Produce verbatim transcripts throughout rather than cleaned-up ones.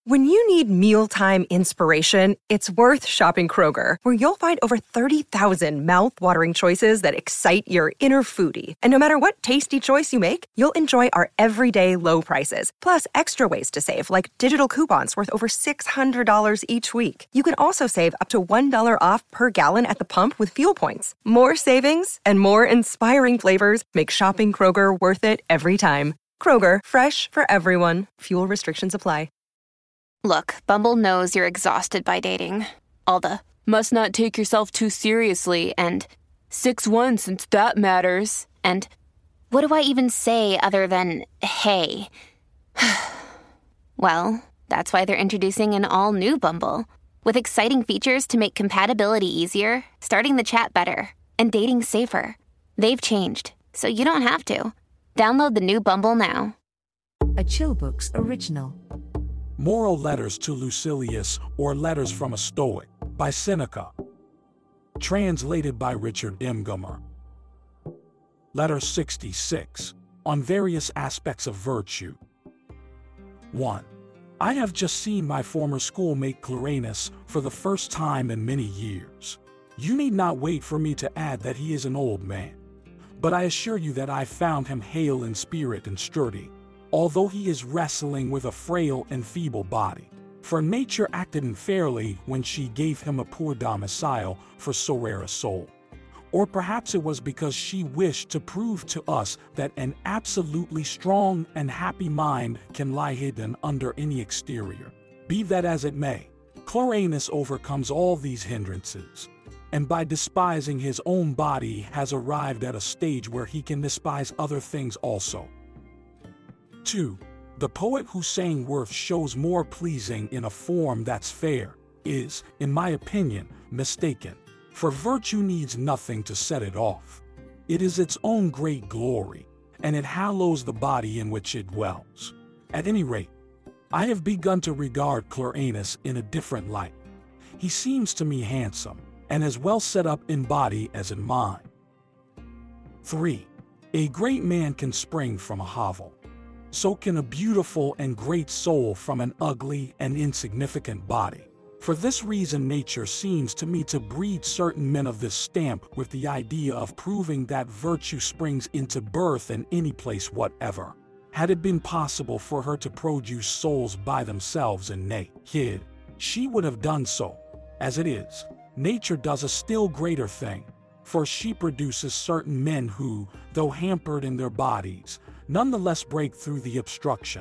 When you need mealtime inspiration, it's worth shopping Kroger, where you'll find over thirty thousand mouth-watering choices that excite your inner foodie. And no matter what tasty choice you make, you'll enjoy our everyday low prices, plus extra ways to save, like digital coupons worth over six hundred dollars each week. You can also save up to one dollar off per gallon at the pump with fuel points. More savings and more inspiring flavors make shopping Kroger worth it every time. Kroger, fresh for everyone. Fuel restrictions apply. Look, Bumble knows you're exhausted by dating. All the, must not take yourself too seriously, and six one since that matters, and what do I even say other than, hey? Well, that's why they're introducing an all-new Bumble, with exciting features to make compatibility easier, starting the chat better, and dating safer. They've changed, so you don't have to. Download the new Bumble now. A Chill Books original. Moral Letters to Lucilius, or Letters from a Stoic, by Seneca. Translated by Richard M. Gummer. Letter sixty-six, on various aspects of virtue. one. I have just seen my former schoolmate Clarenus for the first time in many years. You need not wait for me to add that he is an old man. But I assure you that I found him hale in spirit and sturdy, although he is wrestling with a frail and feeble body. For nature acted unfairly when she gave him a poor domicile for so rare a soul. Or perhaps it was because she wished to prove to us that an absolutely strong and happy mind can lie hidden under any exterior. Be that as it may, Clarenus overcomes all these hindrances, and by despising his own body has arrived at a stage where he can despise other things also. two. The poet whose saying worth shows more pleasing in a form that's fair is, in my opinion, mistaken, for virtue needs nothing to set it off. It is its own great glory, and it hallows the body in which it dwells. At any rate, I have begun to regard Clarenus in a different light. He seems to me handsome, and as well set up in body as in mind. three. A great man can spring from a hovel. So can a beautiful and great soul from an ugly and insignificant body. For this reason, nature seems to me to breed certain men of this stamp with the idea of proving that virtue springs into birth in any place whatever. Had it been possible for her to produce souls by themselves and naked, she would have done so. As it is, nature does a still greater thing, for she produces certain men who, though hampered in their bodies, nonetheless break through the obstruction.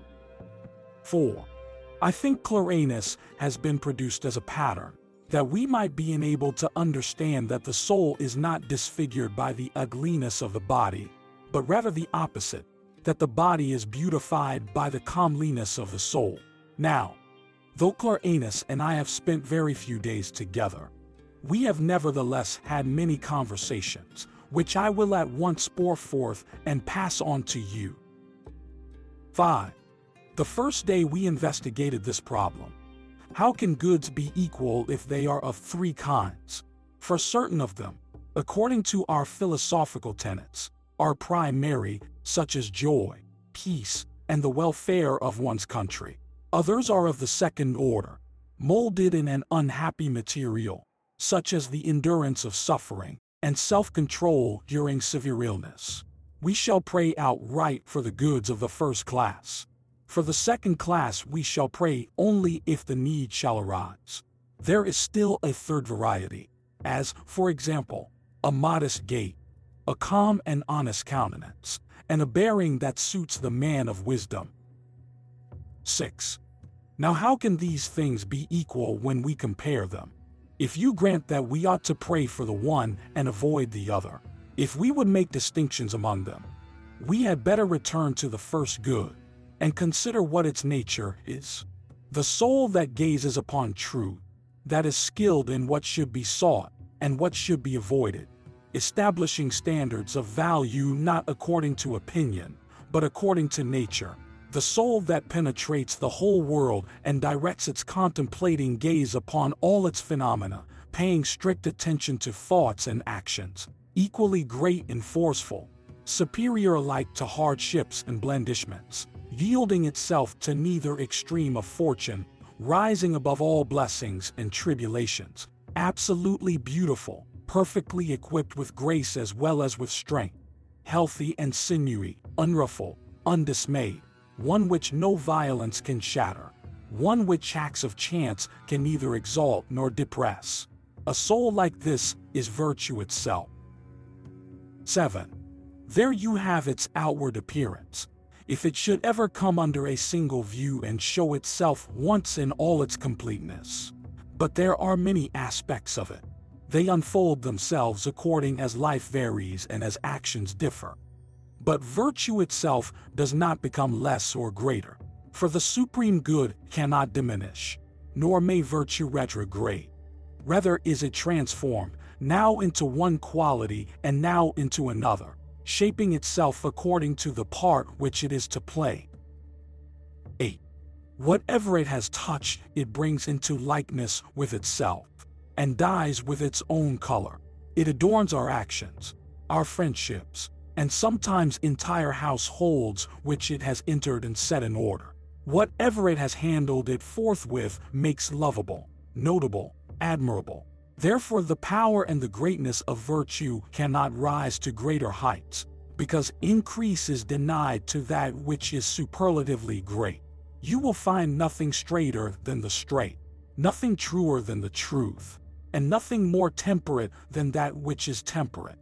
four. I think Clarenus has been produced as a pattern, that we might be enabled to understand that the soul is not disfigured by the ugliness of the body, but rather the opposite, that the body is beautified by the comeliness of the soul. Now, though Clarenus and I have spent very few days together, we have nevertheless had many conversations, which I will at once pour forth and pass on to you. five. The first day we investigated this problem. How can goods be equal if they are of three kinds? For certain of them, according to our philosophical tenets, are primary, such as joy, peace, and the welfare of one's country. Others are of the second order, molded in an unhappy material, such as the endurance of suffering and self-control during severe illness. We shall pray outright for the goods of the first class. For the second class we shall pray only if the need shall arise. There is still a third variety, as, for example, a modest gait, a calm and honest countenance, and a bearing that suits the man of wisdom. six. Now how can these things be equal when we compare them? If you grant that we ought to pray for the one and avoid the other, if we would make distinctions among them, we had better return to the first good, and consider what its nature is. The soul that gazes upon truth, that is skilled in what should be sought and what should be avoided, establishing standards of value not according to opinion, but according to nature. The soul that penetrates the whole world and directs its contemplating gaze upon all its phenomena, paying strict attention to thoughts and actions, equally great and forceful, superior alike to hardships and blandishments, yielding itself to neither extreme of fortune, rising above all blessings and tribulations, absolutely beautiful, perfectly equipped with grace as well as with strength, healthy and sinewy, unruffled, undismayed, one which no violence can shatter, one which acts of chance can neither exalt nor depress. A soul like this is virtue itself. seven. There you have its outward appearance. If it should ever come under a single view and show itself once in all its completeness. But there are many aspects of it. They unfold themselves according as life varies and as actions differ. But virtue itself does not become less or greater, for the supreme good cannot diminish, nor may virtue retrograde. Rather is it transformed, now into one quality and now into another, shaping itself according to the part which it is to play. eight. Whatever it has touched, it brings into likeness with itself, and dyes with its own color. It adorns our actions, our friendships, and sometimes entire households which it has entered and set in order. Whatever it has handled, it forthwith makes lovable, notable, admirable. Therefore the power and the greatness of virtue cannot rise to greater heights, because increase is denied to that which is superlatively great. You will find nothing straighter than the straight, nothing truer than the truth, and nothing more temperate than that which is temperate.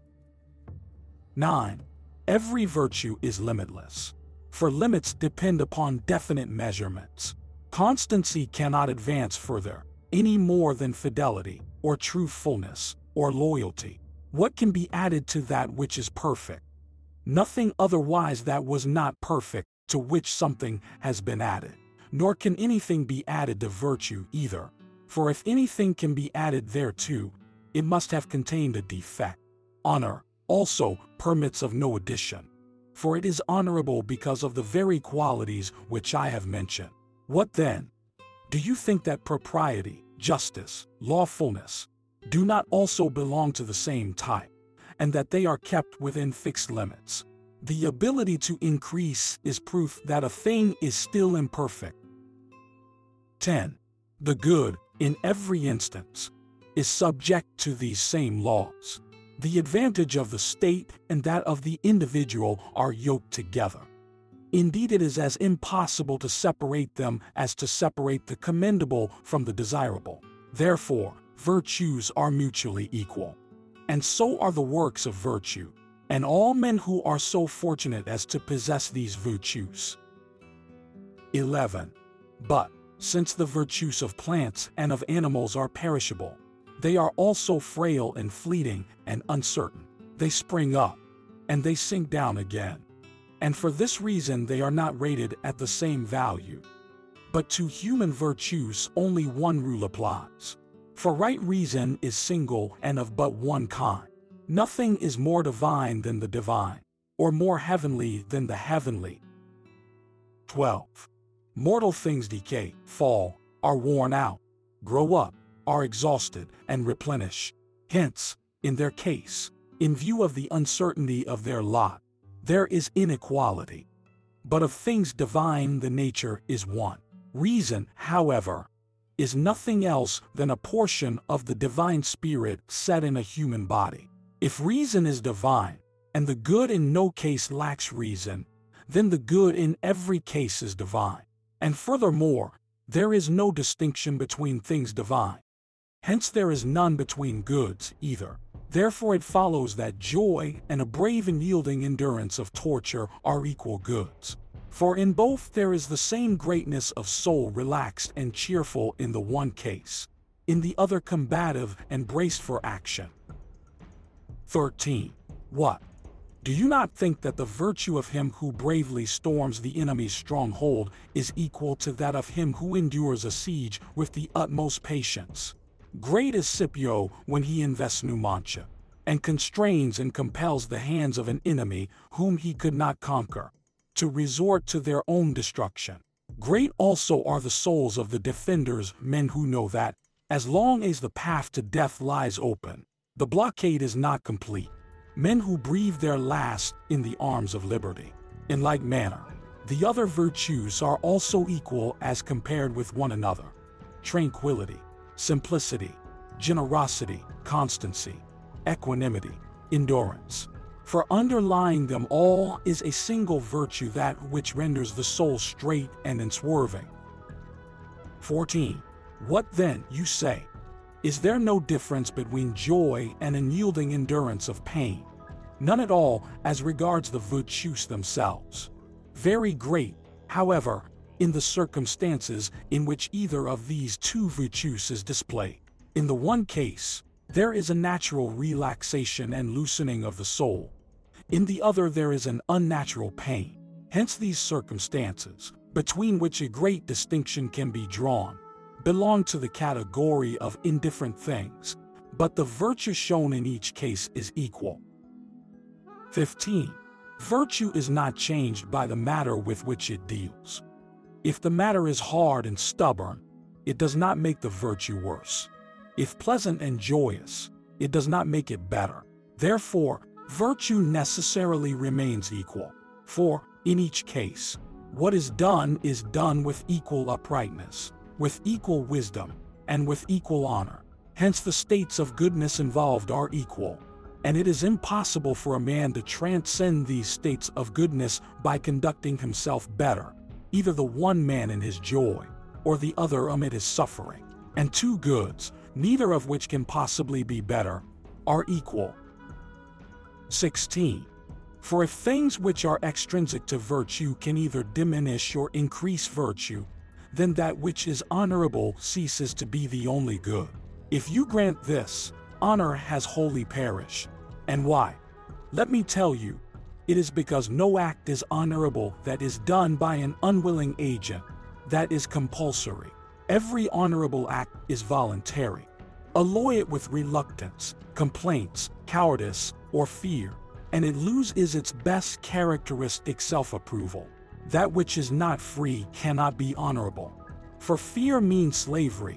nine. Every virtue is limitless, for limits depend upon definite measurements. Constancy cannot advance further, any more than fidelity, or truthfulness, or loyalty. What can be added to that which is perfect? Nothing otherwise that was not perfect, to which something has been added. Nor can anything be added to virtue either, for if anything can be added thereto, it must have contained a defect. Honor, also, permits of no addition, for it is honorable because of the very qualities which I have mentioned. What then? Do you think that propriety, justice, lawfulness, do not also belong to the same type, and that they are kept within fixed limits? The ability to increase is proof that a thing is still imperfect. ten. The good, in every instance, is subject to these same laws. The advantage of the state and that of the individual are yoked together. Indeed, it is as impossible to separate them as to separate the commendable from the desirable. Therefore, virtues are mutually equal. And so are the works of virtue, and all men who are so fortunate as to possess these virtues. eleven. But, since the virtues of plants and of animals are perishable, they are also frail and fleeting and uncertain. They spring up, and they sink down again. And for this reason they are not rated at the same value. But to human virtues only one rule applies. For right reason is single and of but one kind. Nothing is more divine than the divine, or more heavenly than the heavenly. twelve. Mortal things decay, fall, are worn out, grow up, are exhausted, and replenish. Hence, in their case, in view of the uncertainty of their lot, there is inequality. But of things divine the nature is one. Reason, however, is nothing else than a portion of the divine spirit set in a human body. If reason is divine, and the good in no case lacks reason, then the good in every case is divine. And furthermore, there is no distinction between things divine. Hence there is none between goods either. Therefore it follows that joy and a brave and yielding endurance of torture are equal goods. For in both there is the same greatness of soul relaxed and cheerful in the one case, in the other combative and braced for action. thirteen. What? Do you not think that the virtue of him who bravely storms the enemy's stronghold is equal to that of him who endures a siege with the utmost patience? Great is Scipio when he invests Numantia, and constrains and compels the hands of an enemy whom he could not conquer, to resort to their own destruction. Great also are the souls of the defenders, men who know that, as long as the path to death lies open, the blockade is not complete. Men who breathe their last in the arms of liberty. In like manner, The other virtues are also equal as compared with one another: tranquility, simplicity, generosity, constancy, equanimity, endurance. For underlying them all is a single virtue, that which renders the soul straight and unswerving. fourteen. What then, you say? Is there no difference between joy and unyielding endurance of pain? None at all, as regards the virtues themselves. Very great, however, in the circumstances in which either of these two virtues is displayed. In the one case, there is a natural relaxation and loosening of the soul. In the other, there is an unnatural pain. Hence these circumstances, between which a great distinction can be drawn, belong to the category of indifferent things, but the virtue shown in each case is equal. fifteen. Virtue is not changed by the matter with which it deals. If the matter is hard and stubborn, it does not make the virtue worse. If pleasant and joyous, it does not make it better. Therefore, virtue necessarily remains equal. For, in each case, what is done is done with equal uprightness, with equal wisdom, and with equal honor. Hence the states of goodness involved are equal, and it is impossible for a man to transcend these states of goodness by conducting himself better, either the one man in his joy, or the other amid his suffering. And two goods, neither of which can possibly be better, are equal. sixteen. For if things which are extrinsic to virtue can either diminish or increase virtue, then that which is honorable ceases to be the only good. If you grant this, honor has wholly perished. And why? Let me tell you, it is because no act is honorable that is done by an unwilling agent, that is compulsory. Every honorable act is voluntary. Alloy it with reluctance, complaints, cowardice, or fear, and it loses its best characteristic, self-approval. That which is not free cannot be honorable, for fear means slavery.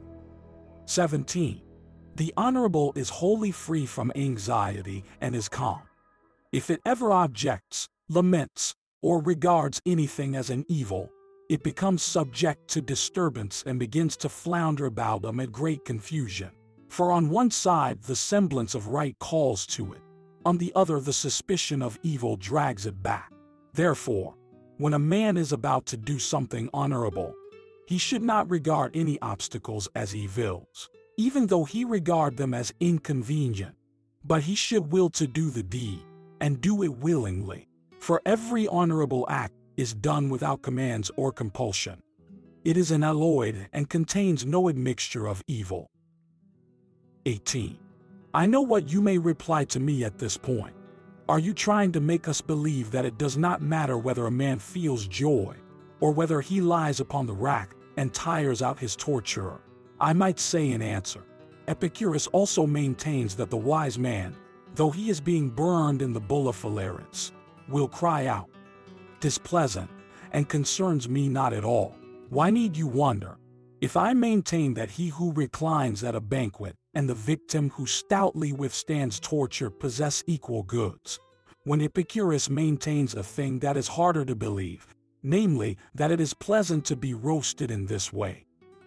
seventeen. The honorable is wholly free from anxiety and is calm. If it ever objects, laments, or regards anything as an evil, it becomes subject to disturbance and begins to flounder about amid great confusion. For on one side the semblance of right calls to it, on the other the suspicion of evil drags it back. Therefore, when a man is about to do something honorable, he should not regard any obstacles as evils, even though he regard them as inconvenient, but he should will to do the deed, and do it willingly. For every honorable act is done without commands or compulsion. It is unalloyed and contains no admixture of evil. eighteen. I know what you may reply to me at this point. Are you trying to make us believe that it does not matter whether a man feels joy, or whether he lies upon the rack and tires out his torturer? I might say in answer, Epicurus also maintains that the wise man, though he is being burned in the bulla Phalaris, will cry out, "'Tis pleasant, and concerns me not at all." Why need you wonder? If I maintain that he who reclines at a banquet and the victim who stoutly withstands torture possess equal goods, when Epicurus maintains a thing that is harder to believe, namely, that it is pleasant to be roasted in this way.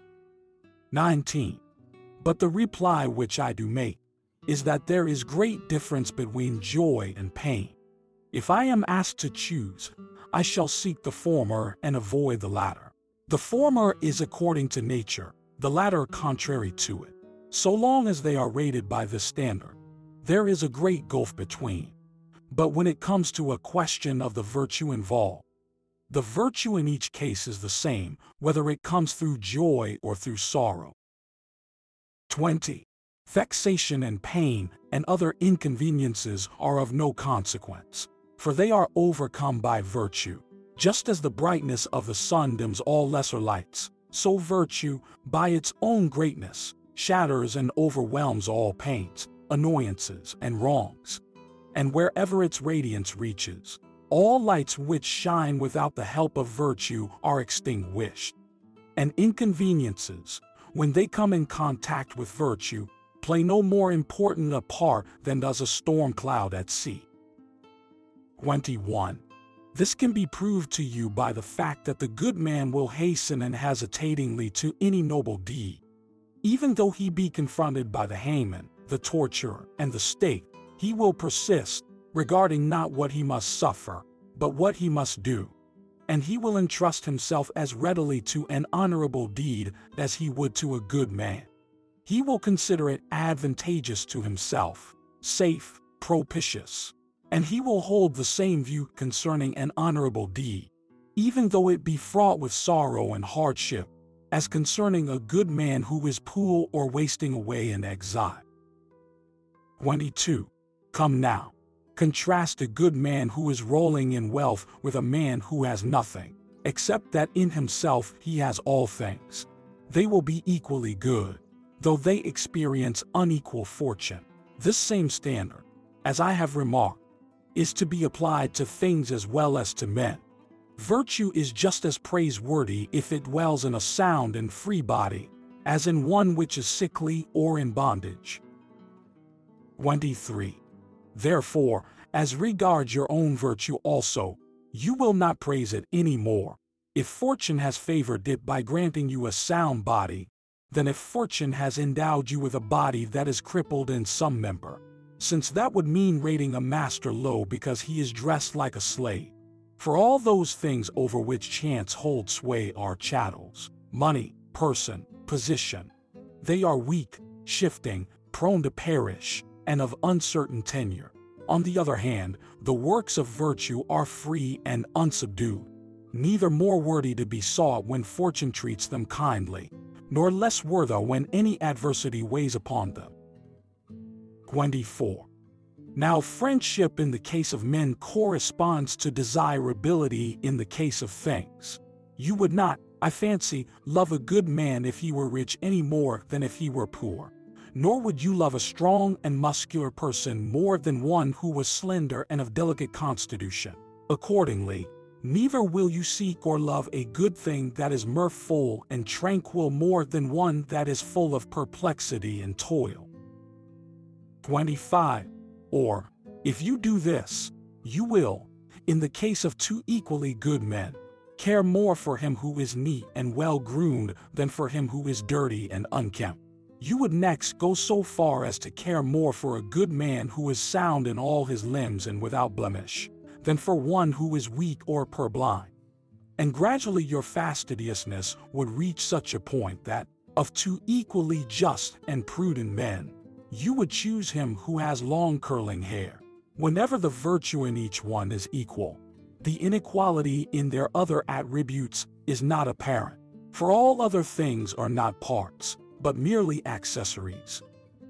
nineteen. But the reply which I do make is that there is great difference between joy and pain. If I am asked to choose, I shall seek the former and avoid the latter. The former is according to nature, the latter contrary to it. So long as they are rated by this standard, there is a great gulf between. But when it comes to a question of the virtue involved, the virtue in each case is the same, whether it comes through joy or through sorrow. twenty. Vexation and pain and other inconveniences are of no consequence, for they are overcome by virtue. Just as the brightness of the sun dims all lesser lights, so virtue, by its own greatness, shatters and overwhelms all pains, annoyances, and wrongs. And wherever its radiance reaches, all lights which shine without the help of virtue are extinguished. And inconveniences, when they come in contact with virtue, play no more important a part than does a storm cloud at sea. twenty-one. This can be proved to you by the fact that the good man will hasten unhesitatingly to any noble deed. Even though he be confronted by the hangman, the torturer, and the stake, he will persist, regarding not what he must suffer, but what he must do. And he will entrust himself as readily to an honorable deed as he would to a good man. He will consider it advantageous to himself, safe, propitious. And he will hold the same view concerning an honorable deed, even though it be fraught with sorrow and hardship, as concerning a good man who is poor or wasting away in exile. twenty-two. Come now, contrast a good man who is rolling in wealth with a man who has nothing, except that in himself he has all things. They will be equally good, though they experience unequal fortune. This same standard, as I have remarked, is to be applied to things as well as to men. Virtue is just as praiseworthy if it dwells in a sound and free body, as in one which is sickly or in bondage. twenty-three. Therefore, as regards your own virtue also, you will not praise it any more, if fortune has favored it by granting you a sound body, than if fortune has endowed you with a body that is crippled in some member, since that would mean rating a master low because he is dressed like a slave. For all those things over which chance holds sway are chattels, money, person, position. They are weak, shifting, prone to perish, and of uncertain tenure. On the other hand, the works of virtue are free and unsubdued, neither more worthy to be sought when fortune treats them kindly, nor less worthy when any adversity weighs upon them. twenty-four. Now friendship in the case of men corresponds to desirability in the case of things. You would not, I fancy, love a good man if he were rich any more than if he were poor, nor would you love a strong and muscular person more than one who was slender and of delicate constitution. Accordingly, neither will you seek or love a good thing that is mirthful and tranquil more than one that is full of perplexity and toil. twenty-five. Or, if you do this, you will, in the case of two equally good men, care more for him who is neat and well-groomed than for him who is dirty and unkempt. You would next go so far as to care more for a good man who is sound in all his limbs and without blemish, than for one who is weak or purblind. And gradually your fastidiousness would reach such a point that, of two equally just and prudent men, you would choose him who has long curling hair. Whenever the virtue in each one is equal, the inequality in their other attributes is not apparent, for all other things are not parts, but merely accessories.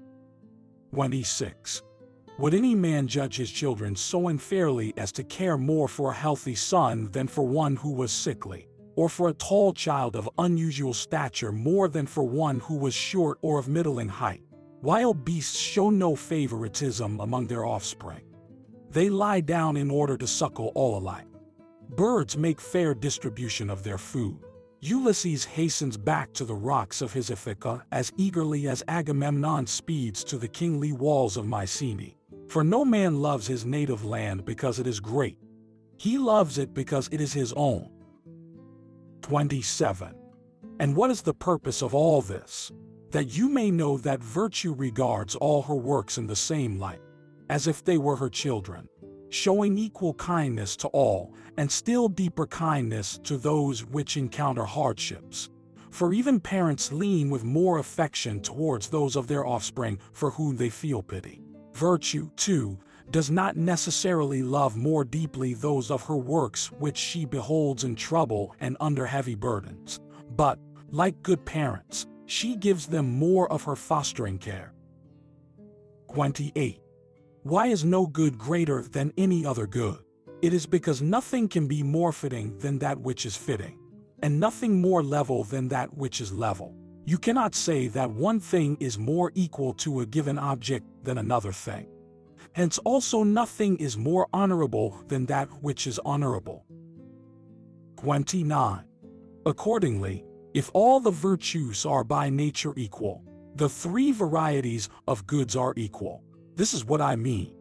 twenty-six. Would any man judge his children so unfairly as to care more for a healthy son than for one who was sickly, or for a tall child of unusual stature more than for one who was short or of middling height? Wild beasts show no favoritism among their offspring. They lie down in order to suckle all alike. Birds make fair distribution of their food. Ulysses hastens back to the rocks of his Ithaca as eagerly as Agamemnon speeds to the kingly walls of Mycenae. For no man loves his native land because it is great. He loves it because it is his own. twenty-seven. And what is the purpose of all this? That you may know that virtue regards all her works in the same light, as if they were her children, showing equal kindness to all, and still deeper kindness to those which encounter hardships. For even parents lean with more affection towards those of their offspring for whom they feel pity. Virtue, too, does not necessarily love more deeply those of her works which she beholds in trouble and under heavy burdens, but, like good parents, she gives them more of her fostering care. twenty-eight. Why is no good greater than any other good? It is because nothing can be more fitting than that which is fitting, and nothing more level than that which is level. You cannot say that one thing is more equal to a given object than another thing. Hence also nothing is more honorable than that which is honorable. twenty-nine. Accordingly, if all the virtues are by nature equal, the three varieties of goods are equal. This is what I mean.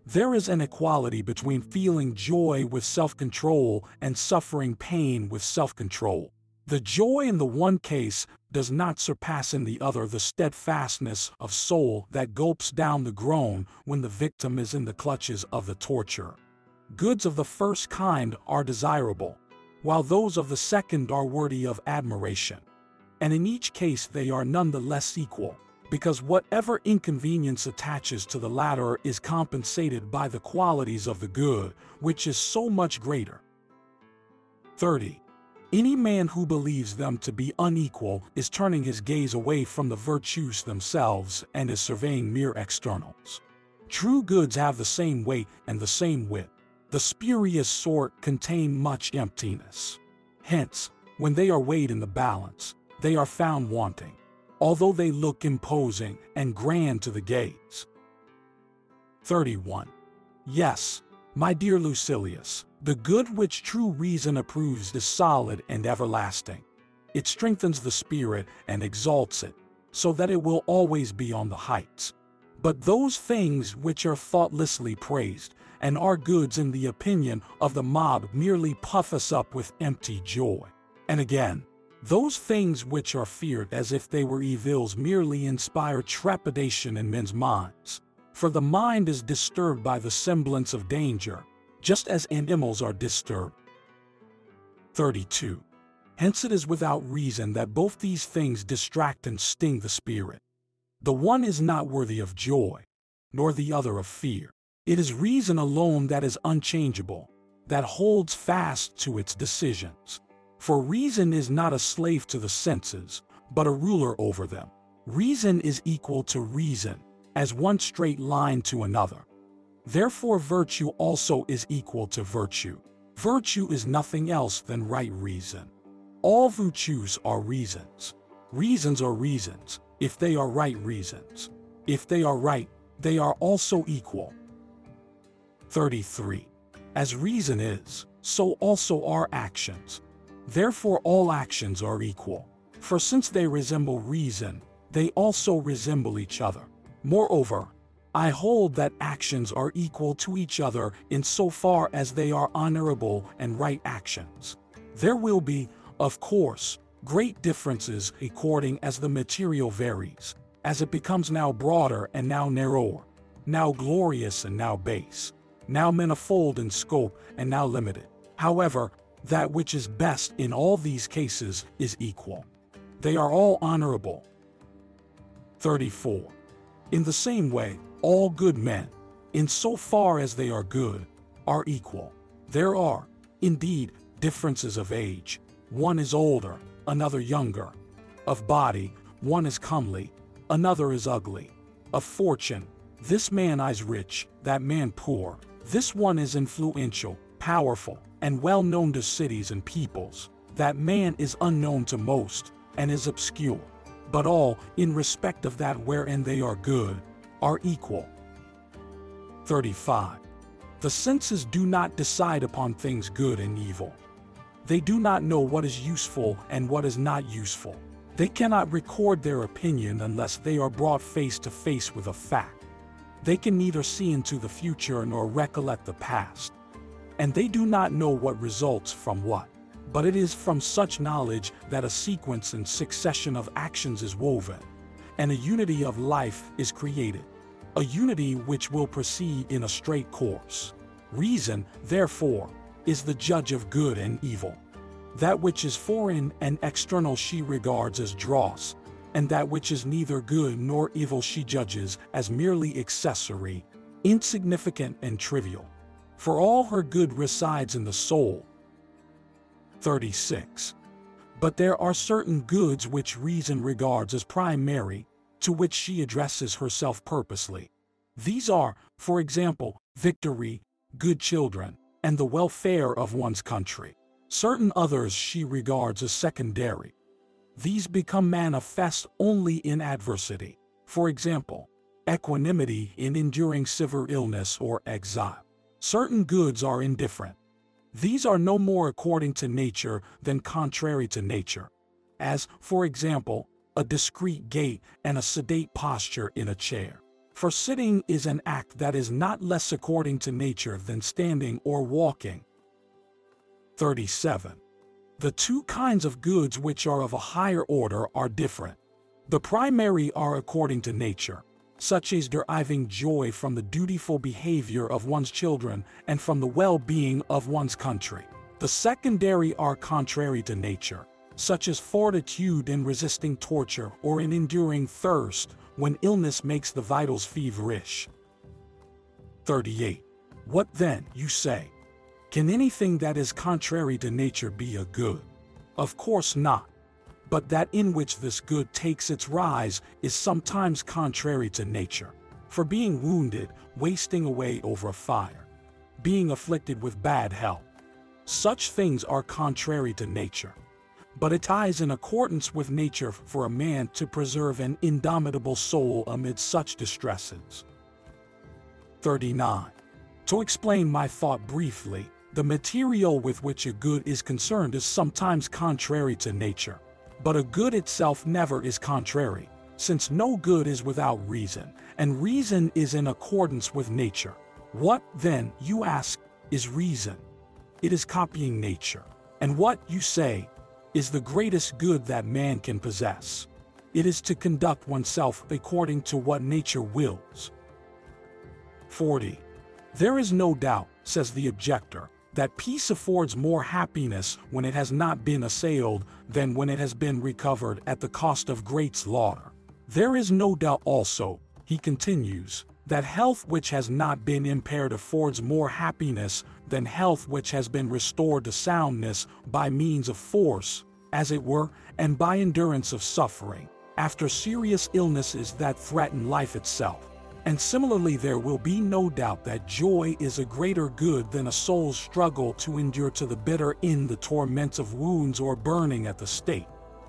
There is an equality between feeling joy with self-control and suffering pain with self-control. The joy in the one case does not surpass in the other the steadfastness of soul that gulps down the groan when the victim is in the clutches of the torturer. Goods of the first kind are desirable, while those of the second are worthy of admiration. And in each case they are none the less equal, because whatever inconvenience attaches to the latter is compensated by the qualities of the good, which is so much greater. thirty. Any man who believes them to be unequal is turning his gaze away from the virtues themselves and is surveying mere externals. True goods have the same weight and the same width. The spurious sort contain much emptiness. Hence, when they are weighed in the balance, they are found wanting, although they look imposing and grand to the gaze. thirty-one. Yes, my dear Lucilius, the good which true reason approves is solid and everlasting. It strengthens the spirit and exalts it, so that it will always be on the heights. But those things which are thoughtlessly praised, and are goods in the opinion of the mob, merely puff us up with empty joy. And again, those things which are feared as if they were evils merely inspire trepidation in men's minds. For the mind is disturbed by the semblance of danger, just as animals are disturbed. thirty-two. Hence it is without reason that both these things distract and sting the spirit. The one is not worthy of joy, nor the other of fear. It is reason alone that is unchangeable, that holds fast to its decisions. For reason is not a slave to the senses, but a ruler over them. Reason is equal to reason, as one straight line to another. Therefore virtue also is equal to virtue. Virtue is nothing else than right reason. All virtues are reasons. Reasons are reasons, if they are right reasons. If they are right, they are also equal. thirty-three. As reason is, so also are actions. Therefore all actions are equal, for since they resemble reason, they also resemble each other. Moreover, I hold that actions are equal to each other in so far as they are honorable and right actions. There will be, of course, great differences according as the material varies, as it becomes now broader and now narrower, now glorious and now base, now manifold in scope and now limited. However, that which is best in all these cases is equal. They are all honorable. thirty-four. In the same way, all good men, in so far as they are good, are equal. There are, indeed, differences of age. One is older, another younger. Of body, one is comely, another is ugly. Of fortune, this man is rich, that man poor. This one is influential, powerful, and well known to cities and peoples. That man is unknown to most, and is obscure. But all, in respect of that wherein they are good, are equal. thirty-five. The senses do not decide upon things good and evil. They do not know what is useful and what is not useful. They cannot record their opinion unless they are brought face to face with a fact. They can neither see into the future nor recollect the past. And they do not know what results from what. But it is from such knowledge that a sequence and succession of actions is woven, and a unity of life is created, a unity which will proceed in a straight course. Reason, therefore, is the judge of good and evil. That which is foreign and external she regards as dross, and that which is neither good nor evil she judges as merely accessory, insignificant and trivial. For all her good resides in the soul. thirty-six. But there are certain goods which reason regards as primary, to which she addresses herself purposely. These are, for example, victory, good children, and the welfare of one's country. Certain others she regards as secondary. These become manifest only in adversity. For example, equanimity in enduring severe illness or exile. Certain goods are indifferent. These are no more according to nature than contrary to nature, as, for example, a discreet gait and a sedate posture in a chair. For sitting is an act that is not less according to nature than standing or walking. thirty-seven. The two kinds of goods which are of a higher order are different. The primary are according to nature, such as deriving joy from the dutiful behavior of one's children and from the well-being of one's country. The secondary are contrary to nature, such as fortitude in resisting torture or in enduring thirst when illness makes the vitals feverish. thirty-eight. What then, you say? Can anything that is contrary to nature be a good? Of course not. But that in which this good takes its rise is sometimes contrary to nature. For being wounded, wasting away over a fire, being afflicted with bad health, such things are contrary to nature. But it is in accordance with nature for a man to preserve an indomitable soul amid such distresses. thirty-nine. To explain my thought briefly, the material with which a good is concerned is sometimes contrary to nature. But a good itself never is contrary, since no good is without reason, and reason is in accordance with nature. What, then, you ask, is reason? It is copying nature. And what, you say, is the greatest good that man can possess? It is to conduct oneself according to what nature wills. forty. There is no doubt, says the objector, that peace affords more happiness when it has not been assailed than when it has been recovered at the cost of great slaughter. There is no doubt also, he continues, that health which has not been impaired affords more happiness than health which has been restored to soundness by means of force, as it were, and by endurance of suffering, after serious illnesses that threaten life itself. And similarly, there will be no doubt that joy is a greater good than a soul's struggle to endure to the bitter end the torments of wounds or burning at the stake.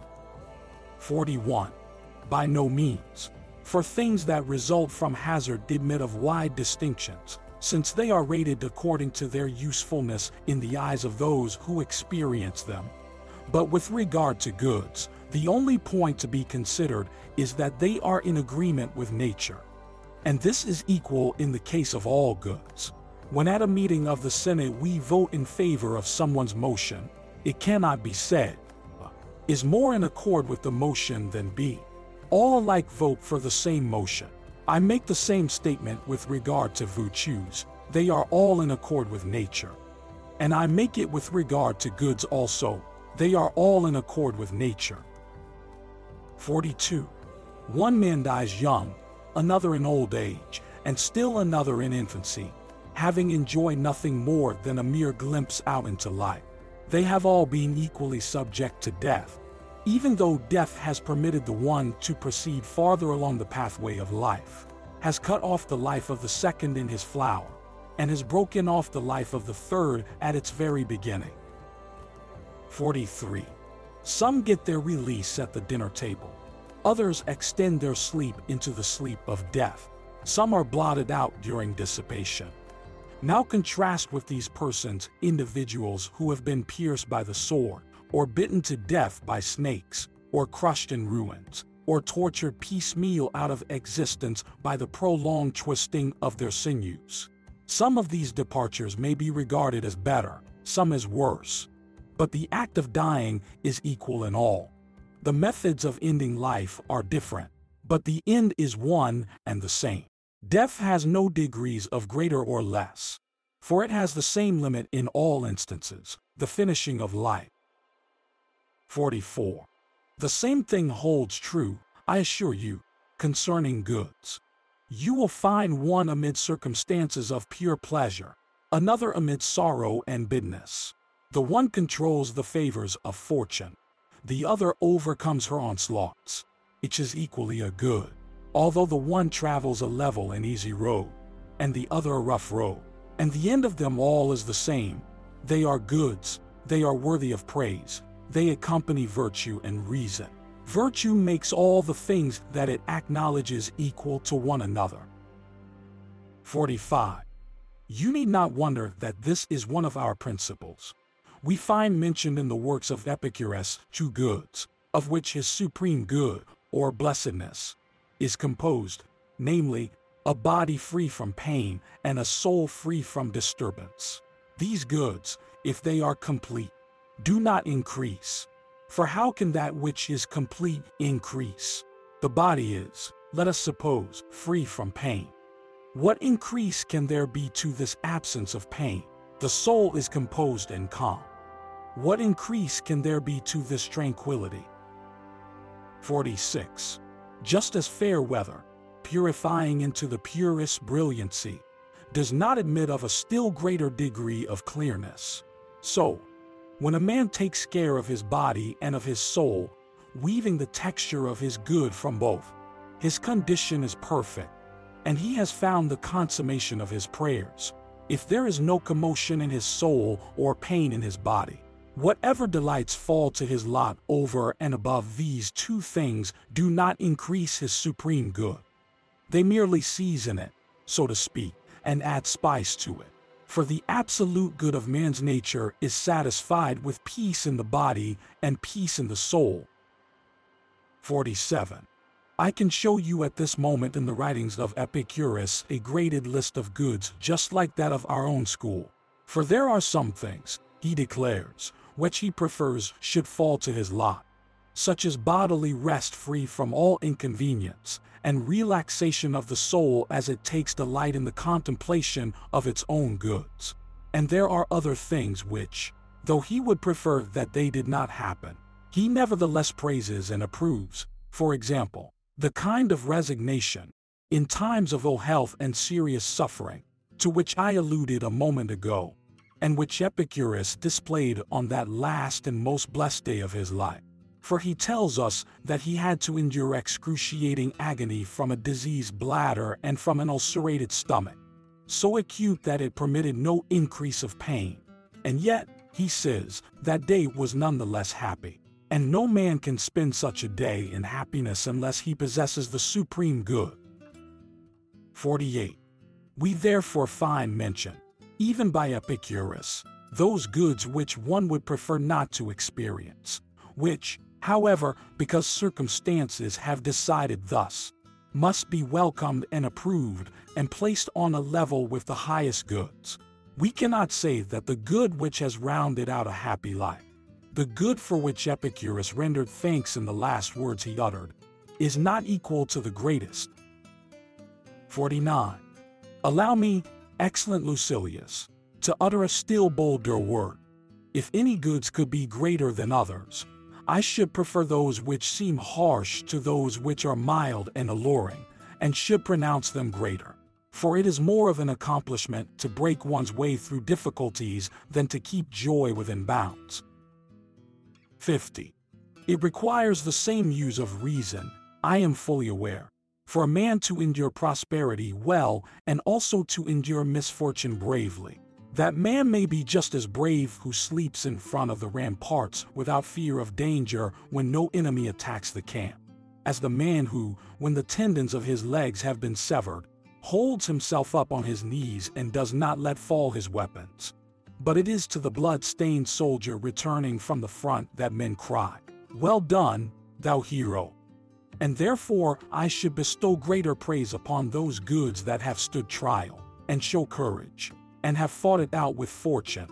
forty-one. By no means. For things that result from hazard admit of wide distinctions, since they are rated according to their usefulness in the eyes of those who experience them. But with regard to goods, the only point to be considered is that they are in agreement with nature. And this is equal in the case of all goods. When at a meeting of the Senate we vote in favor of someone's motion, it cannot be said, is more in accord with the motion than B. All alike vote for the same motion. I make the same statement with regard to virtues, they are all in accord with nature. And I make it with regard to goods also, they are all in accord with nature. forty-two. One man dies young, another in old age, and still another in infancy, having enjoyed nothing more than a mere glimpse out into life. They have all been equally subject to death, even though death has permitted the one to proceed farther along the pathway of life, has cut off the life of the second in his flower, and has broken off the life of the third at its very beginning. forty-three. Some get their release at the dinner table. Others extend their sleep into the sleep of death. Some are blotted out during dissipation. Now contrast with these persons individuals who have been pierced by the sword, or bitten to death by snakes, or crushed in ruins, or tortured piecemeal out of existence by the prolonged twisting of their sinews. Some of these departures may be regarded as better, some as worse. But the act of dying is equal in all. The methods of ending life are different, but the end is one and the same. Death has no degrees of greater or less, for it has the same limit in all instances, the finishing of life. forty-four. The same thing holds true, I assure you, concerning goods. You will find one amid circumstances of pure pleasure, another amid sorrow and bitterness. The one controls the favors of fortune, the other overcomes her onslaughts. Each is equally a good, although the one travels a level and easy road, and the other a rough road. And the end of them all is the same. They are goods, they are worthy of praise, they accompany virtue and reason. Virtue makes all the things that it acknowledges equal to one another. forty-five. You need not wonder that this is one of our principles. We find mentioned in the works of Epicurus two goods, of which his supreme good, or blessedness, is composed, namely, a body free from pain, and a soul free from disturbance. These goods, if they are complete, do not increase. For how can that which is complete increase? The body is, let us suppose, free from pain. What increase can there be to this absence of pain? The soul is composed and calm. What increase can there be to this tranquility? forty-six. Just as fair weather, purifying into the purest brilliancy, does not admit of a still greater degree of clearness, so, when a man takes care of his body and of his soul, weaving the texture of his good from both, his condition is perfect, and he has found the consummation of his prayers. If there is no commotion in his soul or pain in his body, whatever delights fall to his lot over and above these two things do not increase his supreme good. They merely season it, so to speak, and add spice to it. For the absolute good of man's nature is satisfied with peace in the body and peace in the soul. forty-seven. I can show you at this moment in the writings of Epicurus a graded list of goods just like that of our own school. For there are some things, he declares, which he prefers should fall to his lot, such as bodily rest free from all inconvenience, and relaxation of the soul as it takes delight in the contemplation of its own goods. And there are other things which, though he would prefer that they did not happen, he nevertheless praises and approves. For example, the kind of resignation, in times of ill health and serious suffering, to which I alluded a moment ago, and which Epicurus displayed on that last and most blessed day of his life. For he tells us that he had to endure excruciating agony from a diseased bladder and from an ulcerated stomach, so acute that it permitted no increase of pain. And yet, he says, that day was nonetheless happy. And no man can spend such a day in happiness unless he possesses the supreme good. forty-eight. We therefore find mention, even by Epicurus, those goods which one would prefer not to experience, which, however, because circumstances have decided thus, must be welcomed and approved and placed on a level with the highest goods. We cannot say that the good which has rounded out a happy life, the good for which Epicurus rendered thanks in the last words he uttered, is not equal to the greatest. forty-nine. Allow me, excellent Lucilius, to utter a still bolder word. If any goods could be greater than others, I should prefer those which seem harsh to those which are mild and alluring, and should pronounce them greater. For it is more of an accomplishment to break one's way through difficulties than to keep joy within bounds. fifty. It requires the same use of reason, I am fully aware, for a man to endure prosperity well and also to endure misfortune bravely. That man may be just as brave who sleeps in front of the ramparts without fear of danger when no enemy attacks the camp, as the man who, when the tendons of his legs have been severed, holds himself up on his knees and does not let fall his weapons. But it is to the blood-stained soldier returning from the front that men cry, "Well done, thou hero!" And therefore I should bestow greater praise upon those goods that have stood trial, and show courage, and have fought it out with fortune.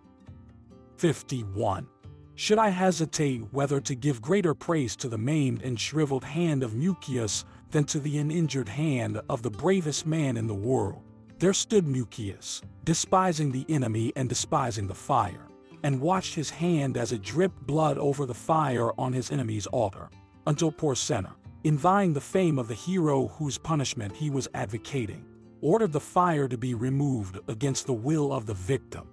fifty-one. Should I hesitate whether to give greater praise to the maimed and shriveled hand of Mucius than to the uninjured hand of the bravest man in the world? There stood Mucius, despising the enemy and despising the fire, and watched his hand as it dripped blood over the fire on his enemy's altar, until Porsenna, envying the fame of the hero whose punishment he was advocating, ordered the fire to be removed against the will of the victim.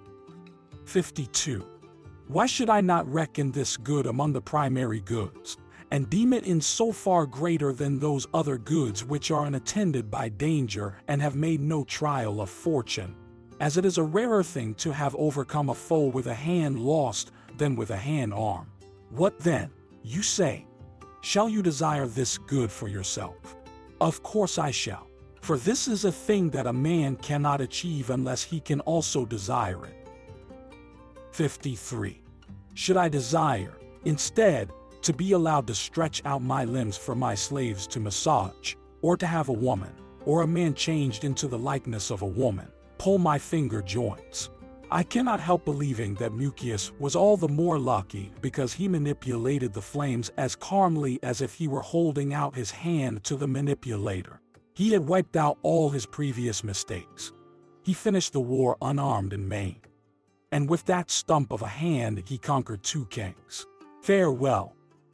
fifty-two. Why should I not reckon this good among the primary goods, and deem it in so far greater than those other goods which are unattended by danger and have made no trial of fortune, as it is a rarer thing to have overcome a foe with a hand lost than with a hand armed? What then, you say? Shall you desire this good for yourself? Of course I shall, for this is a thing that a man cannot achieve unless he can also desire it. fifty-three. Should I desire, instead, to be allowed to stretch out my limbs for my slaves to massage, or to have a woman, or a man changed into the likeness of a woman, pull my finger joints. I cannot help believing that Mucius was all the more lucky because he manipulated the flames as calmly as if he were holding out his hand to the manipulator. He had wiped out all his previous mistakes. He finished the war unarmed and maimed. And with that stump of a hand he conquered two kings. Farewell.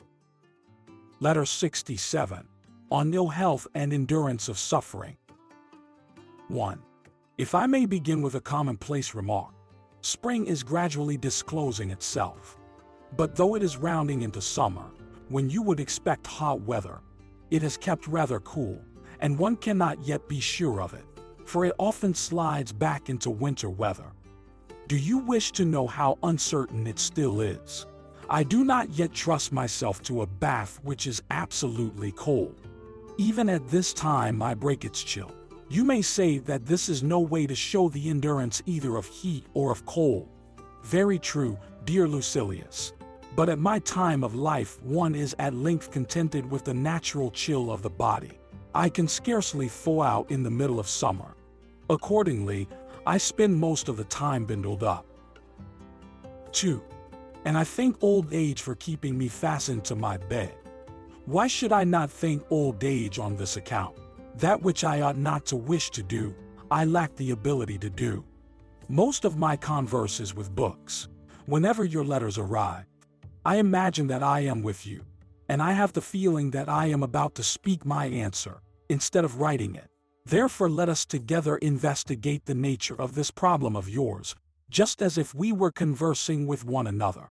Letter sixty-seven. On ill health and endurance of suffering. one. If I may begin with a commonplace remark. Spring is gradually disclosing itself. But though it is rounding into summer, when you would expect hot weather, it has kept rather cool, and one cannot yet be sure of it, for it often slides back into winter weather. Do you wish to know how uncertain it still is? I do not yet trust myself to a bath which is absolutely cold. Even at this time I break its chill. You may say that this is no way to show the endurance either of heat or of cold. Very true, dear Lucilius. But at my time of life one is at length contented with the natural chill of the body. I can scarcely thaw out in the middle of summer. Accordingly, I spend most of the time bundled up. two. And I thank old age for keeping me fastened to my bed. Why should I not thank old age on this account? That which I ought not to wish to do, I lack the ability to do. Most of my converse is with books. Whenever your letters arrive, I imagine that I am with you, and I have the feeling that I am about to speak my answer, instead of writing it. Therefore let us together investigate the nature of this problem of yours, just as if we were conversing with one another.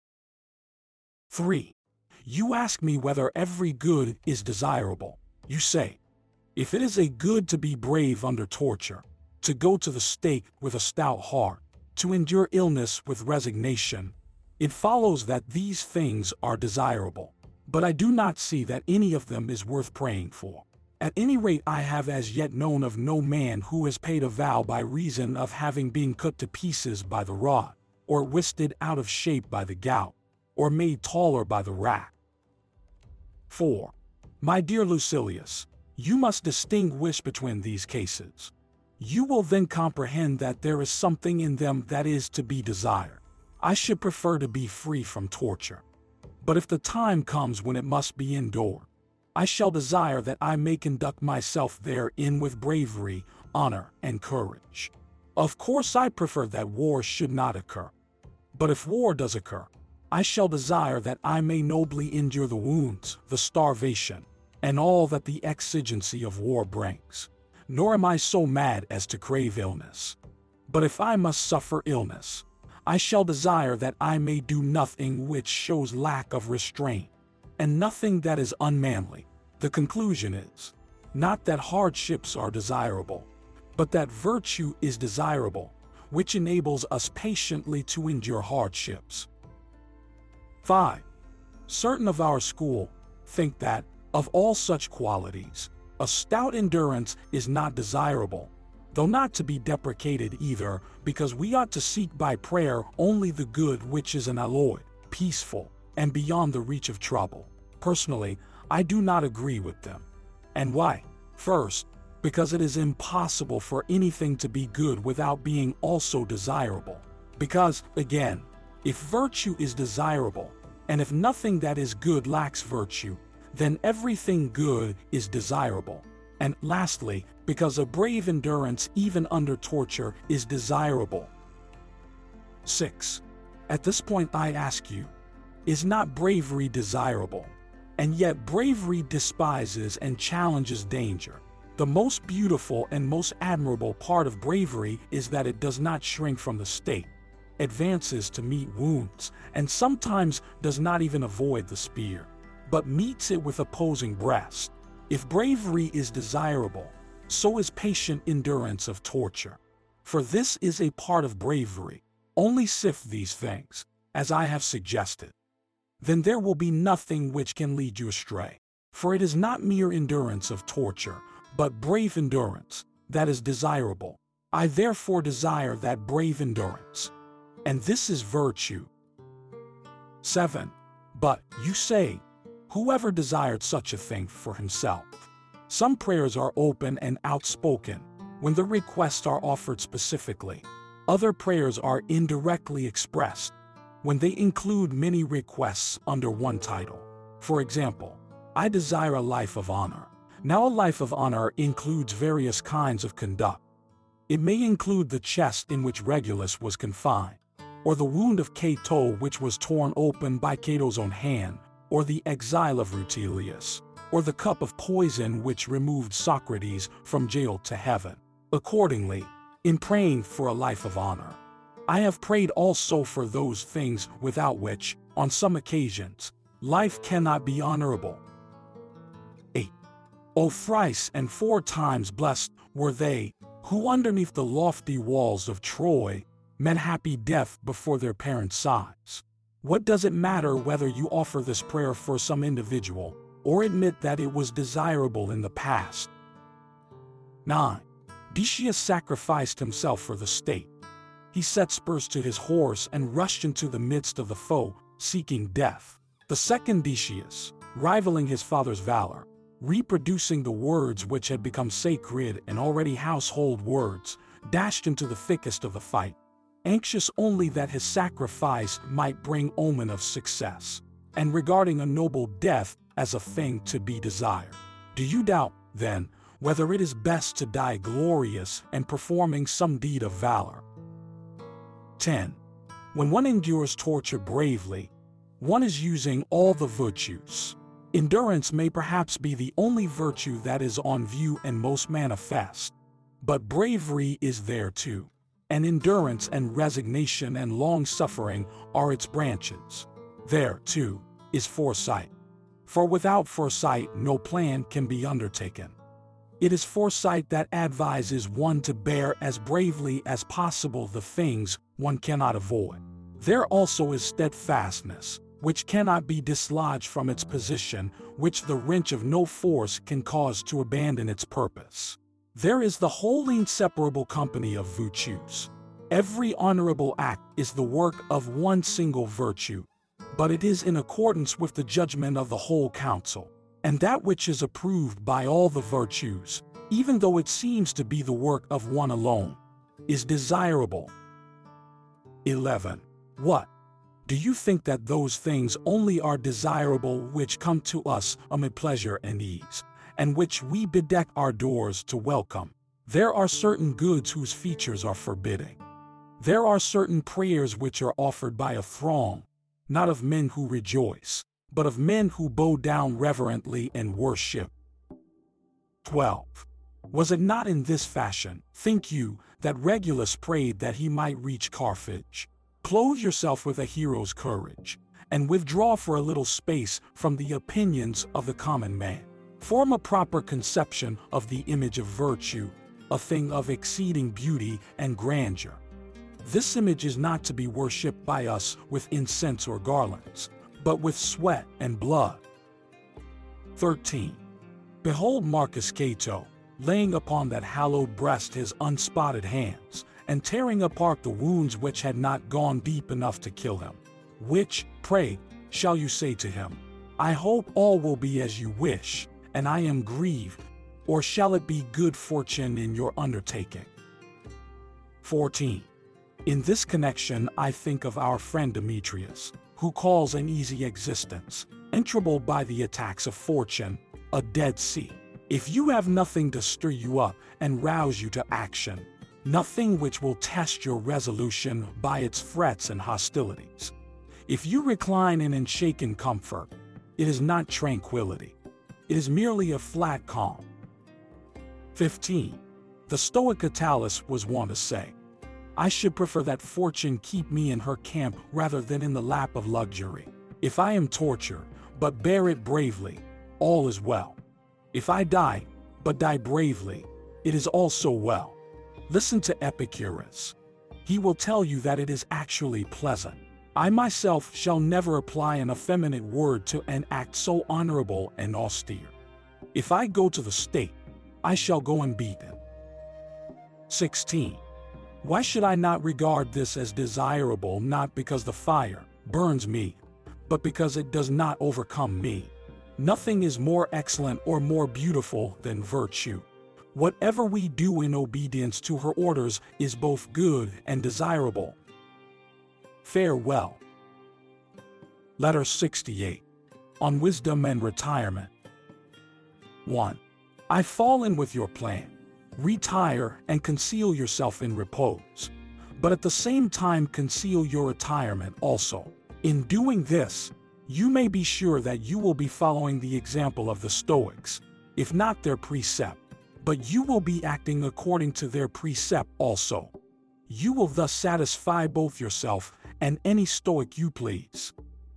three. You ask me whether every good is desirable. You say, if it is a good to be brave under torture, to go to the stake with a stout heart, to endure illness with resignation, it follows that these things are desirable. But I do not see that any of them is worth praying for. At any rate, I have as yet known of no man who has paid a vow by reason of having been cut to pieces by the rod, or twisted out of shape by the gout, or made taller by the rack. four. My dear Lucilius, you must distinguish between these cases. You will then comprehend that there is something in them that is to be desired. I should prefer to be free from torture. But if the time comes when it must be endured, I shall desire that I may conduct myself therein with bravery, honor, and courage. Of course I prefer that war should not occur. But if war does occur, I shall desire that I may nobly endure the wounds, the starvation, and all that the exigency of war brings. Nor am I so mad as to crave illness. But if I must suffer illness, I shall desire that I may do nothing which shows lack of restraint, and nothing that is unmanly. The conclusion is, not that hardships are desirable, but that virtue is desirable, which enables us patiently to endure hardships. five. Certain of our school think that, of all such qualities, a stout endurance is not desirable, though not to be deprecated either, because we ought to seek by prayer only the good which is unalloyed, peaceful, and beyond the reach of trouble. Personally, I do not agree with them. And why? First, because it is impossible for anything to be good without being also desirable. Because, again, if virtue is desirable, and if nothing that is good lacks virtue, then everything good is desirable. And lastly, because a brave endurance even under torture is desirable. six. At this point I ask you, is not bravery desirable? And yet bravery despises and challenges danger. The most beautiful and most admirable part of bravery is that it does not shrink from the stake, advances to meet wounds, and sometimes does not even avoid the spear, but meets it with opposing breast. If bravery is desirable, so is patient endurance of torture. For this is a part of bravery. Only sift these things, as I have suggested. Then there will be nothing which can lead you astray. For it is not mere endurance of torture, but brave endurance, that is desirable. I therefore desire that brave endurance. And this is virtue. seven. But, you say, whoever desired such a thing for himself? Some prayers are open and outspoken, when the requests are offered specifically. Other prayers are indirectly expressed, when they include many requests under one title. For example, I desire a life of honor. Now, a life of honor includes various kinds of conduct. It may include the chest in which Regulus was confined, or the wound of Cato which was torn open by Cato's own hand, or the exile of Rutilius, or the cup of poison which removed Socrates from jail to heaven. Accordingly, in praying for a life of honor, I have prayed also for those things without which, on some occasions, life cannot be honorable. eight. O thrice and four times blessed were they, who underneath the lofty walls of Troy, met happy death before their parents' sides. What does it matter whether you offer this prayer for some individual, or admit that it was desirable in the past? nine. Decius sacrificed himself for the state. He set spurs to his horse and rushed into the midst of the foe, seeking death. The second Decius, rivaling his father's valor, reproducing the words which had become sacred and already household words, dashed into the thickest of the fight, anxious only that his sacrifice might bring omen of success, and regarding a noble death as a thing to be desired. Do you doubt, then, whether it is best to die glorious and performing some deed of valor? ten. When one endures torture bravely, one is using all the virtues. Endurance may perhaps be the only virtue that is on view and most manifest, but bravery is there too, and endurance and resignation and long-suffering are its branches. There, too, is foresight. For without foresight no plan can be undertaken. It is foresight that advises one to bear as bravely as possible the things one cannot avoid. There also is steadfastness, which cannot be dislodged from its position, which the wrench of no force can cause to abandon its purpose. There is the wholly inseparable company of virtues. Every honorable act is the work of one single virtue, but it is in accordance with the judgment of the whole council. And that which is approved by all the virtues, even though it seems to be the work of one alone, is desirable. eleven. What? Do you think that those things only are desirable which come to us amid pleasure and ease, and which we bedeck our doors to welcome? There are certain goods whose features are forbidding. There are certain prayers which are offered by a throng, not of men who rejoice, but of men who bow down reverently and worship. twelve. Was it not in this fashion, think you, that Regulus prayed that he might reach Carthage? Clothe yourself with a hero's courage, and withdraw for a little space from the opinions of the common man. Form a proper conception of the image of virtue, a thing of exceeding beauty and grandeur. This image is not to be worshipped by us with incense or garlands, but with sweat and blood. thirteen. Behold Marcus Cato, laying upon that hallowed breast his unspotted hands, and tearing apart the wounds which had not gone deep enough to kill him. Which, pray, shall you say to him? I hope all will be as you wish, and I am grieved, or shall it be good fortune in your undertaking? fourteen. In this connection I think of our friend Demetrius, who calls an easy existence, untroubled by the attacks of fortune, a dead sea. If you have nothing to stir you up and rouse you to action, nothing which will test your resolution by its threats and hostilities, if you recline in unshaken comfort, it is not tranquility. It is merely a flat calm. fifteen. The Stoic Attalus was wont to say, I should prefer that fortune keep me in her camp rather than in the lap of luxury. If I am tortured, but bear it bravely, all is well. If I die, but die bravely, it is also well. Listen to Epicurus. He will tell you that it is actually pleasant. I myself shall never apply an effeminate word to an act so honorable and austere. If I go to the stake, I shall go unbeaten. sixteen. Why should I not regard this as desirable, not because the fire burns me, but because it does not overcome me? Nothing is more excellent or more beautiful than virtue. Whatever we do in obedience to her orders is both good and desirable. Farewell. Letter sixty-eight. On Wisdom and Retirement. one. I fall in with your plan. Retire and conceal yourself in repose. But at the same time conceal your retirement also. In doing this, you may be sure that you will be following the example of the Stoics, if not their precept, but you will be acting according to their precept also. You will thus satisfy both yourself and any Stoic you please.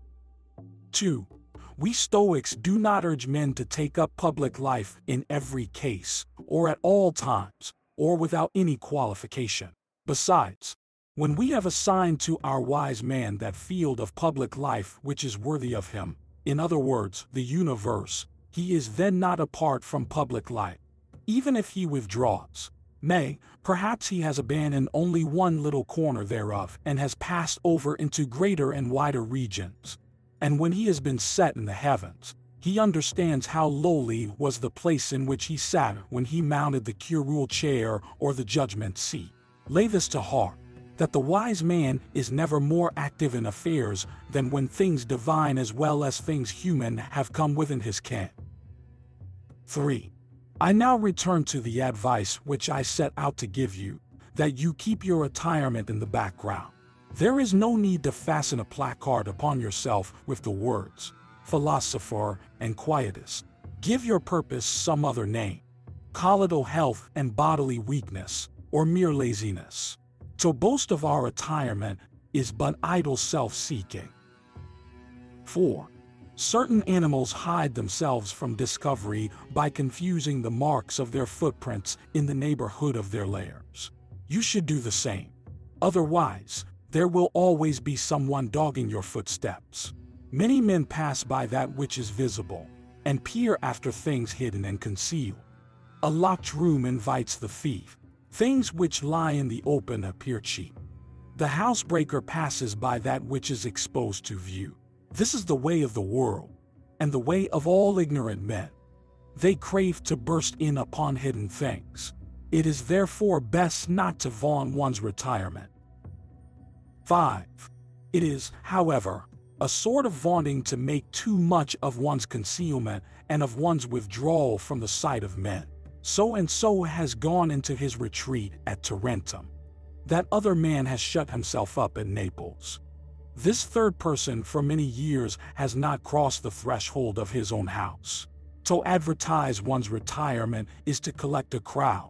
two. We Stoics do not urge men to take up public life in every case, or at all times, or without any qualification. Besides, when we have assigned to our wise man that field of public life which is worthy of him, in other words, the universe, he is then not apart from public life. Even if he withdraws, nay, perhaps he has abandoned only one little corner thereof and has passed over into greater and wider regions. And when he has been set in the heavens, he understands how lowly was the place in which he sat when he mounted the curule chair or the judgment seat. Lay this to heart, that the wise man is never more active in affairs than when things divine as well as things human have come within his ken. three. I now return to the advice which I set out to give you, that you keep your retirement in the background. There is no need to fasten a placard upon yourself with the words, philosopher and quietist. Give your purpose some other name. Call it ill health and bodily weakness, or mere laziness. To boast of our retirement is but idle self-seeking. four. Certain animals hide themselves from discovery by confusing the marks of their footprints in the neighborhood of their lairs. You should do the same. Otherwise, there will always be someone dogging your footsteps. Many men pass by that which is visible, and peer after things hidden and concealed. A locked room invites the thief. Things which lie in the open appear cheap. The housebreaker passes by that which is exposed to view. This is the way of the world, and the way of all ignorant men. They crave to burst in upon hidden things. It is therefore best not to vaunt one's retirement. five. It is, however, a sort of vaunting to make too much of one's concealment and of one's withdrawal from the sight of men. So-and-so has gone into his retreat at Tarentum. That other man has shut himself up at Naples. This third person for many years has not crossed the threshold of his own house. To advertise one's retirement is to collect a crowd.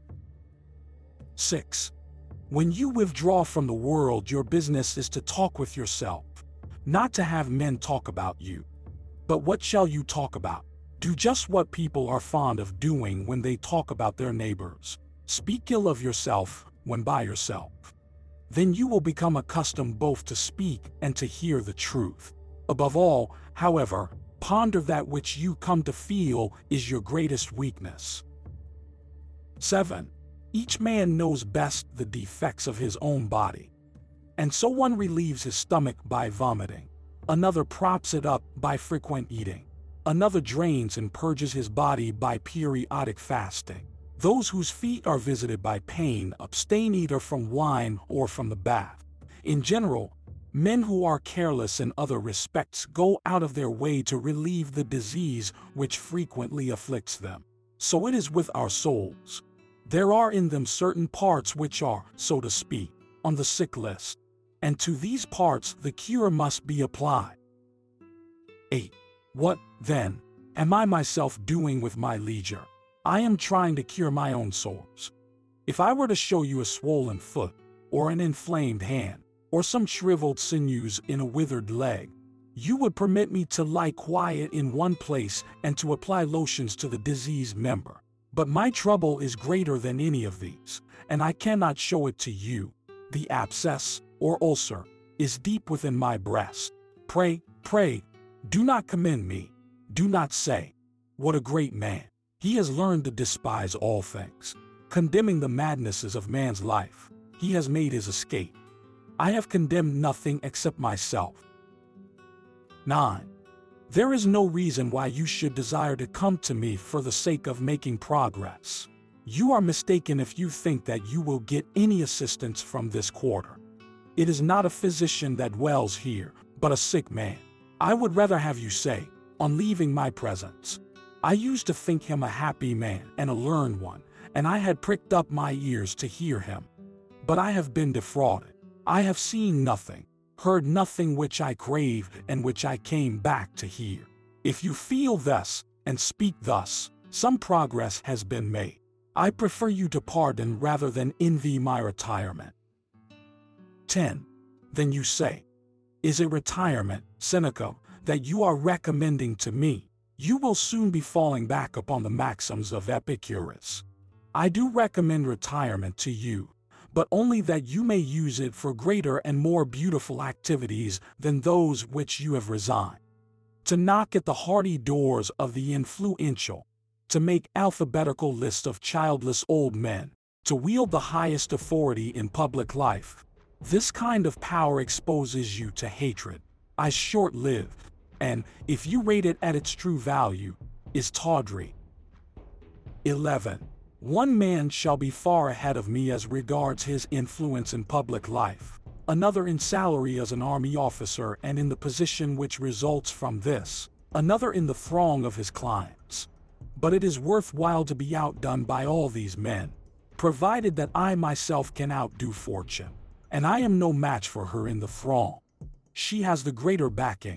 six. When you withdraw from the world, your business is to talk with yourself, not to have men talk about you. But what shall you talk about? Do just what people are fond of doing when they talk about their neighbors. Speak ill of yourself when by yourself. Then you will become accustomed both to speak and to hear the truth. Above all, however, ponder that which you come to feel is your greatest weakness. seven. Each man knows best the defects of his own body. And so one relieves his stomach by vomiting. Another props it up by frequent eating. Another drains and purges his body by periodic fasting. Those whose feet are visited by pain abstain either from wine or from the bath. In general, men who are careless in other respects go out of their way to relieve the disease which frequently afflicts them. So it is with our souls. There are in them certain parts which are, so to speak, on the sick list, and to these parts the cure must be applied. eight. What, then, am I myself doing with my leisure? I am trying to cure my own sores. If I were to show you a swollen foot, or an inflamed hand, or some shriveled sinews in a withered leg, you would permit me to lie quiet in one place and to apply lotions to the diseased member. But my trouble is greater than any of these, and I cannot show it to you. The abscess, or ulcer, is deep within my breast. Pray, pray, do not commend me. Do not say, "What a great man." He has learned to despise all things. Condemning the madnesses of man's life, he has made his escape. I have condemned nothing except myself. nine. There is no reason why you should desire to come to me for the sake of making progress. You are mistaken if you think that you will get any assistance from this quarter. It is not a physician that dwells here, but a sick man. I would rather have you say, on leaving my presence, I used to think him a happy man and a learned one, and I had pricked up my ears to hear him. But I have been defrauded. I have seen nothing, heard nothing which I craved and which I came back to hear. If you feel thus and speak thus, some progress has been made. I prefer you to pardon rather than envy my retirement. ten. Then you say, is it retirement, Seneca, that you are recommending to me? You will soon be falling back upon the maxims of Epicurus. I do recommend retirement to you, but only that you may use it for greater and more beautiful activities than those which you have resigned. To knock at the hearty doors of the influential, to make alphabetical lists of childless old men, to wield the highest authority in public life. This kind of power exposes you to hatred, is short-lived, and, if you rate it at its true value, is tawdry. eleven. One man shall be far ahead of me as regards his influence in public life, another in salary as an army officer and in the position which results from this, another in the throng of his clients. But it is worthwhile to be outdone by all these men, provided that I myself can outdo fortune, and I am no match for her in the throng. She has the greater backing.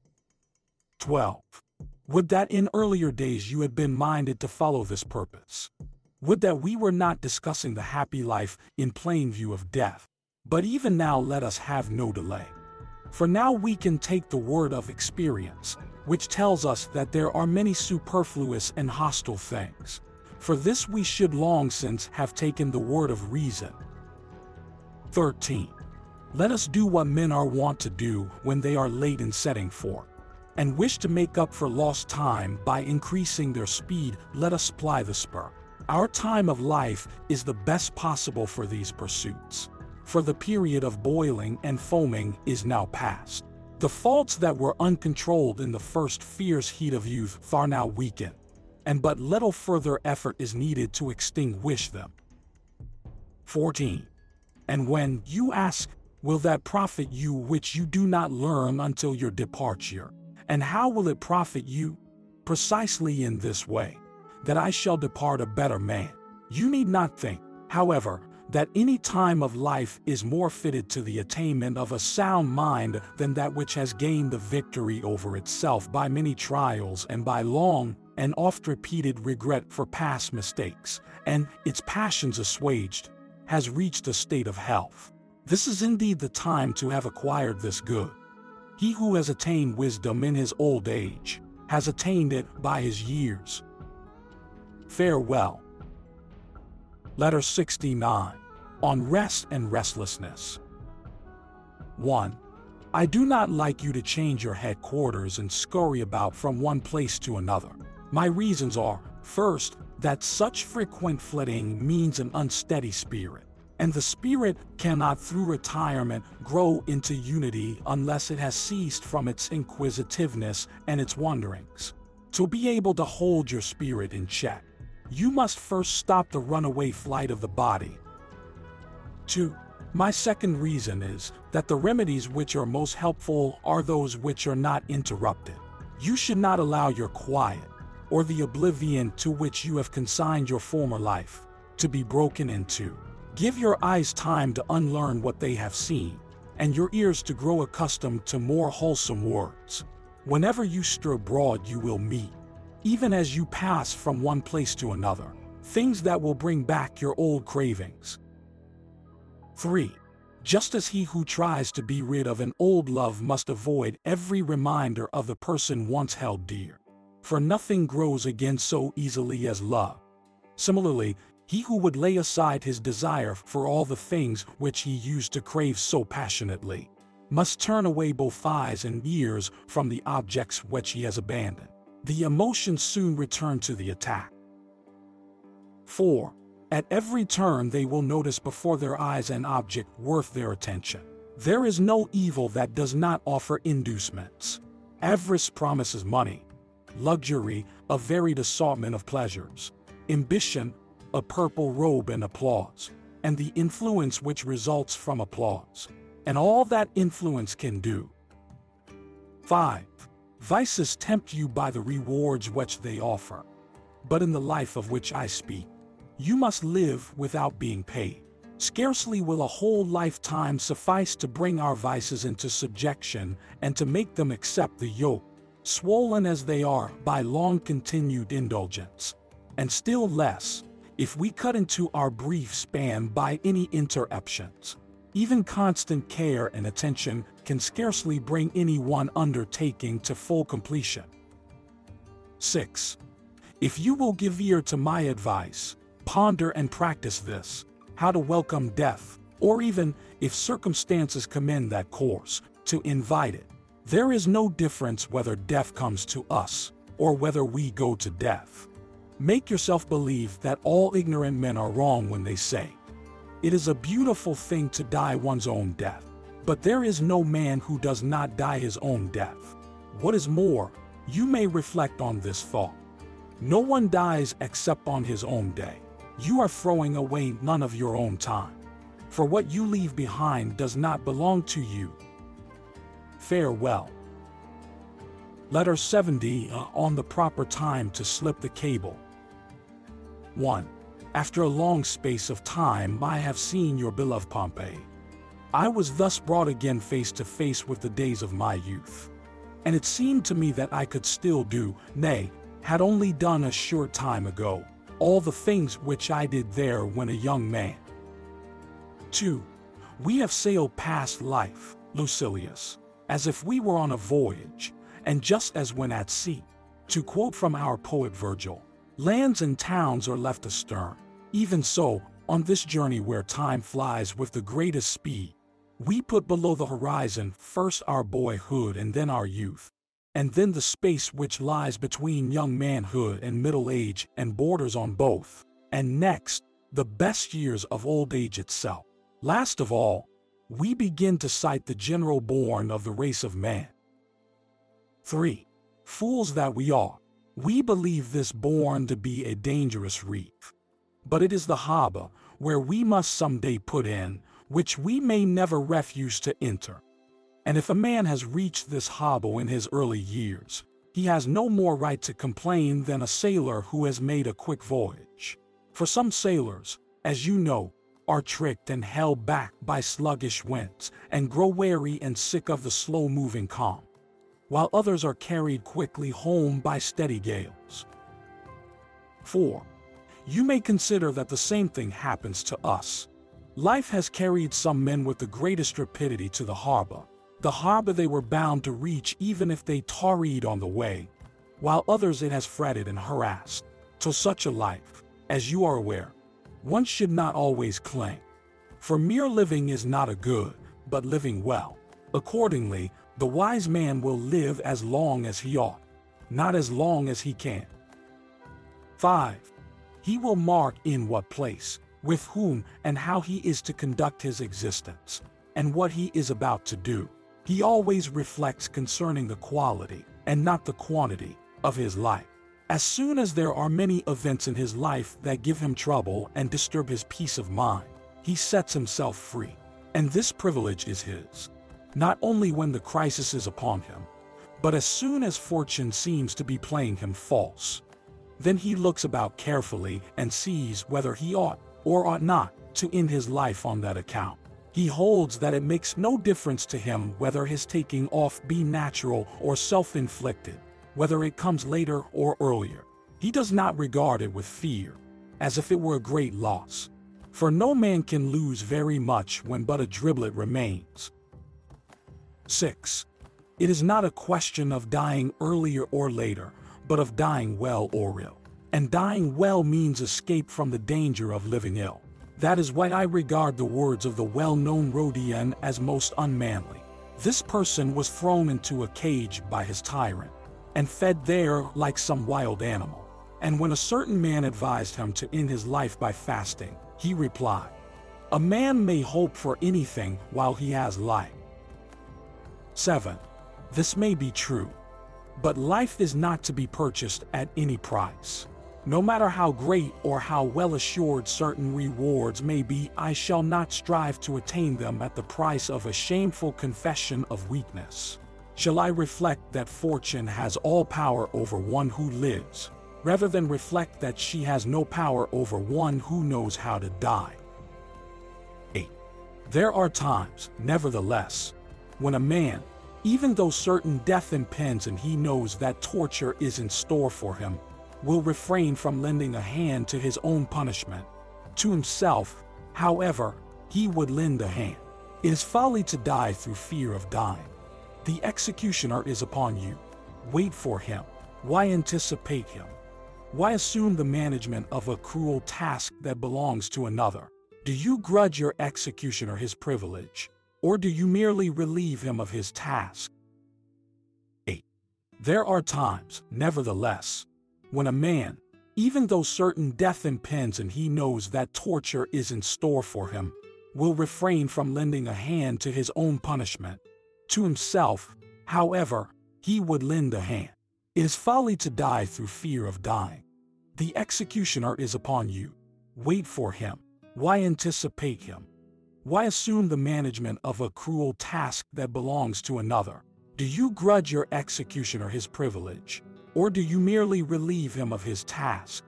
twelve. Would that in earlier days you had been minded to follow this purpose. Would that we were not discussing the happy life in plain view of death. But even now let us have no delay. For now we can take the word of experience, which tells us that there are many superfluous and hostile things. For this we should long since have taken the word of reason. thirteen. Let us do what men are wont to do when they are late in setting forth, and wish to make up for lost time by increasing their speed. Let us ply the spur. Our time of life is the best possible for these pursuits, for the period of boiling and foaming is now past. The faults that were uncontrolled in the first fierce heat of youth are now weakened, and but little further effort is needed to extinguish them. fourteen. And when you ask, will that profit you which you do not learn until your departure? And how will it profit you? Precisely in this way, that I shall depart a better man. You need not think, however, that any time of life is more fitted to the attainment of a sound mind than that which has gained the victory over itself by many trials and by long and oft-repeated regret for past mistakes, and, its passions assuaged, has reached a state of health. This is indeed the time to have acquired this good. He who has attained wisdom in his old age has attained it by his years. Farewell. Letter sixty-nine. On Rest and Restlessness. one. I do not like you to change your headquarters and scurry about from one place to another. My reasons are, first, that such frequent flitting means an unsteady spirit, and the spirit cannot through retirement grow into unity unless it has ceased from its inquisitiveness and its wanderings. To be able to hold your spirit in check, you must first stop the runaway flight of the body. two. My second reason is that the remedies which are most helpful are those which are not interrupted. You should not allow your quiet, or the oblivion to which you have consigned your former life, to be broken into. Give your eyes time to unlearn what they have seen, and your ears to grow accustomed to more wholesome words. Whenever you stir abroad you will meet, even as you pass from one place to another, things that will bring back your old cravings. three. Just as he who tries to be rid of an old love must avoid every reminder of the person once held dear, for nothing grows again so easily as love. Similarly, he who would lay aside his desire for all the things which he used to crave so passionately, must turn away both eyes and ears from the objects which he has abandoned. The emotions soon return to the attack. four. At every turn they will notice before their eyes an object worth their attention. There is no evil that does not offer inducements. Avarice promises money, luxury, a varied assortment of pleasures, ambition, a purple robe and applause, and the influence which results from applause, and all that influence can do. five. Vices tempt you by the rewards which they offer. But in the life of which I speak, you must live without being paid. Scarcely will a whole lifetime suffice to bring our vices into subjection and to make them accept the yoke, swollen as they are by long-continued indulgence, and still less, if we cut into our brief span by any interruptions. Even constant care and attention can scarcely bring any one undertaking to full completion. six. If you will give ear to my advice, ponder and practice this, how to welcome death, or even, if circumstances commend that course, to invite it. There is no difference whether death comes to us, or whether we go to death. Make yourself believe that all ignorant men are wrong when they say, it is a beautiful thing to die one's own death, but there is no man who does not die his own death. What is more, you may reflect on this thought. No one dies except on his own day. You are throwing away none of your own time, for what you leave behind does not belong to you. Farewell. Letter seventy uh, on the proper time to slip the cable. one. After a long space of time I have seen your beloved Pompey. I was thus brought again face to face with the days of my youth. And it seemed to me that I could still do, nay, had only done a short time ago, all the things which I did there when a young man. two. We have sailed past life, Lucilius, as if we were on a voyage, and just as when at sea. To quote from our poet Virgil, lands and towns are left astern. Even so, on this journey where time flies with the greatest speed, we put below the horizon first our boyhood and then our youth, and then the space which lies between young manhood and middle age and borders on both, and next, the best years of old age itself. Last of all, we begin to sight the general bourne of the race of man. three. Fools that we are, we believe this bourne to be a dangerous reef. But it is the harbor where we must someday put in, which we may never refuse to enter. And if a man has reached this harbor in his early years, he has no more right to complain than a sailor who has made a quick voyage. For some sailors, as you know, are tricked and held back by sluggish winds and grow weary and sick of the slow-moving calm, while others are carried quickly home by steady gales. four. You may consider that the same thing happens to us. Life has carried some men with the greatest rapidity to the harbor, the harbor they were bound to reach even if they tarried on the way, while others it has fretted and harassed. To such a life, as you are aware, one should not always cling. For mere living is not a good, but living well. Accordingly, the wise man will live as long as he ought, not as long as he can. five. He will mark in what place, with whom, and how he is to conduct his existence, and what he is about to do. He always reflects concerning the quality, and not the quantity, of his life. As soon as there are many events in his life that give him trouble and disturb his peace of mind, he sets himself free. And this privilege is his, not only when the crisis is upon him, but as soon as fortune seems to be playing him false. Then he looks about carefully and sees whether he ought, or ought not, to end his life on that account. He holds that it makes no difference to him whether his taking off be natural or self-inflicted, whether it comes later or earlier. He does not regard it with fear, as if it were a great loss. For no man can lose very much when but a driblet remains. six. It is not a question of dying earlier or later, but of dying well or ill. And dying well means escape from the danger of living ill. That is why I regard the words of the well-known Rodian as most unmanly. This person was thrown into a cage by his tyrant, and fed there like some wild animal. And when a certain man advised him to end his life by fasting, he replied, "A man may hope for anything while he has life." seven. This may be true, But life is not to be purchased at any price. No matter how great or how well assured certain rewards may be, I shall not strive to attain them at the price of a shameful confession of weakness. Shall I reflect that fortune has all power over one who lives, rather than reflect that she has no power over one who knows how to die? eight. There are times, nevertheless, when a man, even though certain death impends and he knows that torture is in store for him, will refrain from lending a hand to his own punishment. To himself, however, he would lend a hand. It is folly to die through fear of dying. The executioner is upon you. Wait for him. Why anticipate him? Why assume the management of a cruel task that belongs to another? Do you grudge your executioner his privilege, or do you merely relieve him of his task? eight. There are times, nevertheless, when a man, even though certain death impends and he knows that torture is in store for him, will refrain from lending a hand to his own punishment. To himself, however, he would lend a hand. It is folly to die through fear of dying. The executioner is upon you. Wait for him. Why anticipate him? Why assume the management of a cruel task that belongs to another? Do you grudge your executioner his privilege, or do you merely relieve him of his task?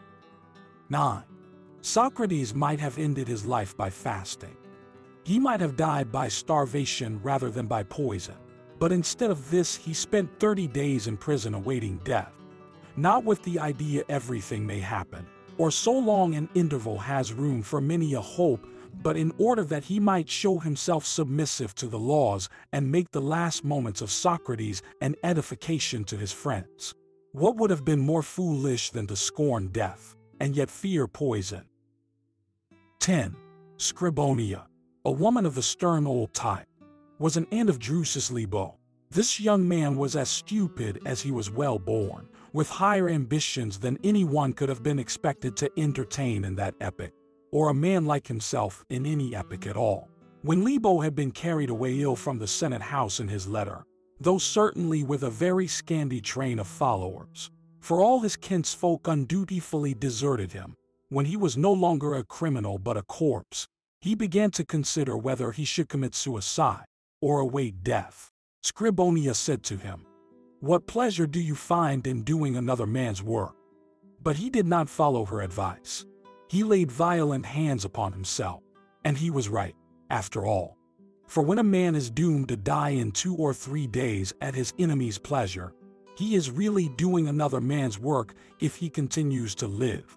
nine. Socrates might have ended his life by fasting. He might have died by starvation rather than by poison, but instead of this he spent thirty days in prison awaiting death. Not with the idea everything may happen, or so long an interval has room for many a hope, but in order that he might show himself submissive to the laws and make the last moments of Socrates an edification to his friends. What would have been more foolish than to scorn death, and yet fear poison? ten. Scribonia, a woman of the stern old type, was an aunt of Drusus Libo. This young man was as stupid as he was well born, with higher ambitions than anyone could have been expected to entertain in that epoch, or a man like himself in any epoch at all. When Libo had been carried away ill from the Senate house in his letter, though certainly with a very scanty train of followers, for all his kinsfolk undutifully deserted him, when he was no longer a criminal but a corpse, he began to consider whether he should commit suicide or await death. Scribonia said to him, "What pleasure do you find in doing another man's work?" But he did not follow her advice. He laid violent hands upon himself, and he was right, after all. For when a man is doomed to die in two or three days at his enemy's pleasure, he is really doing another man's work if he continues to live.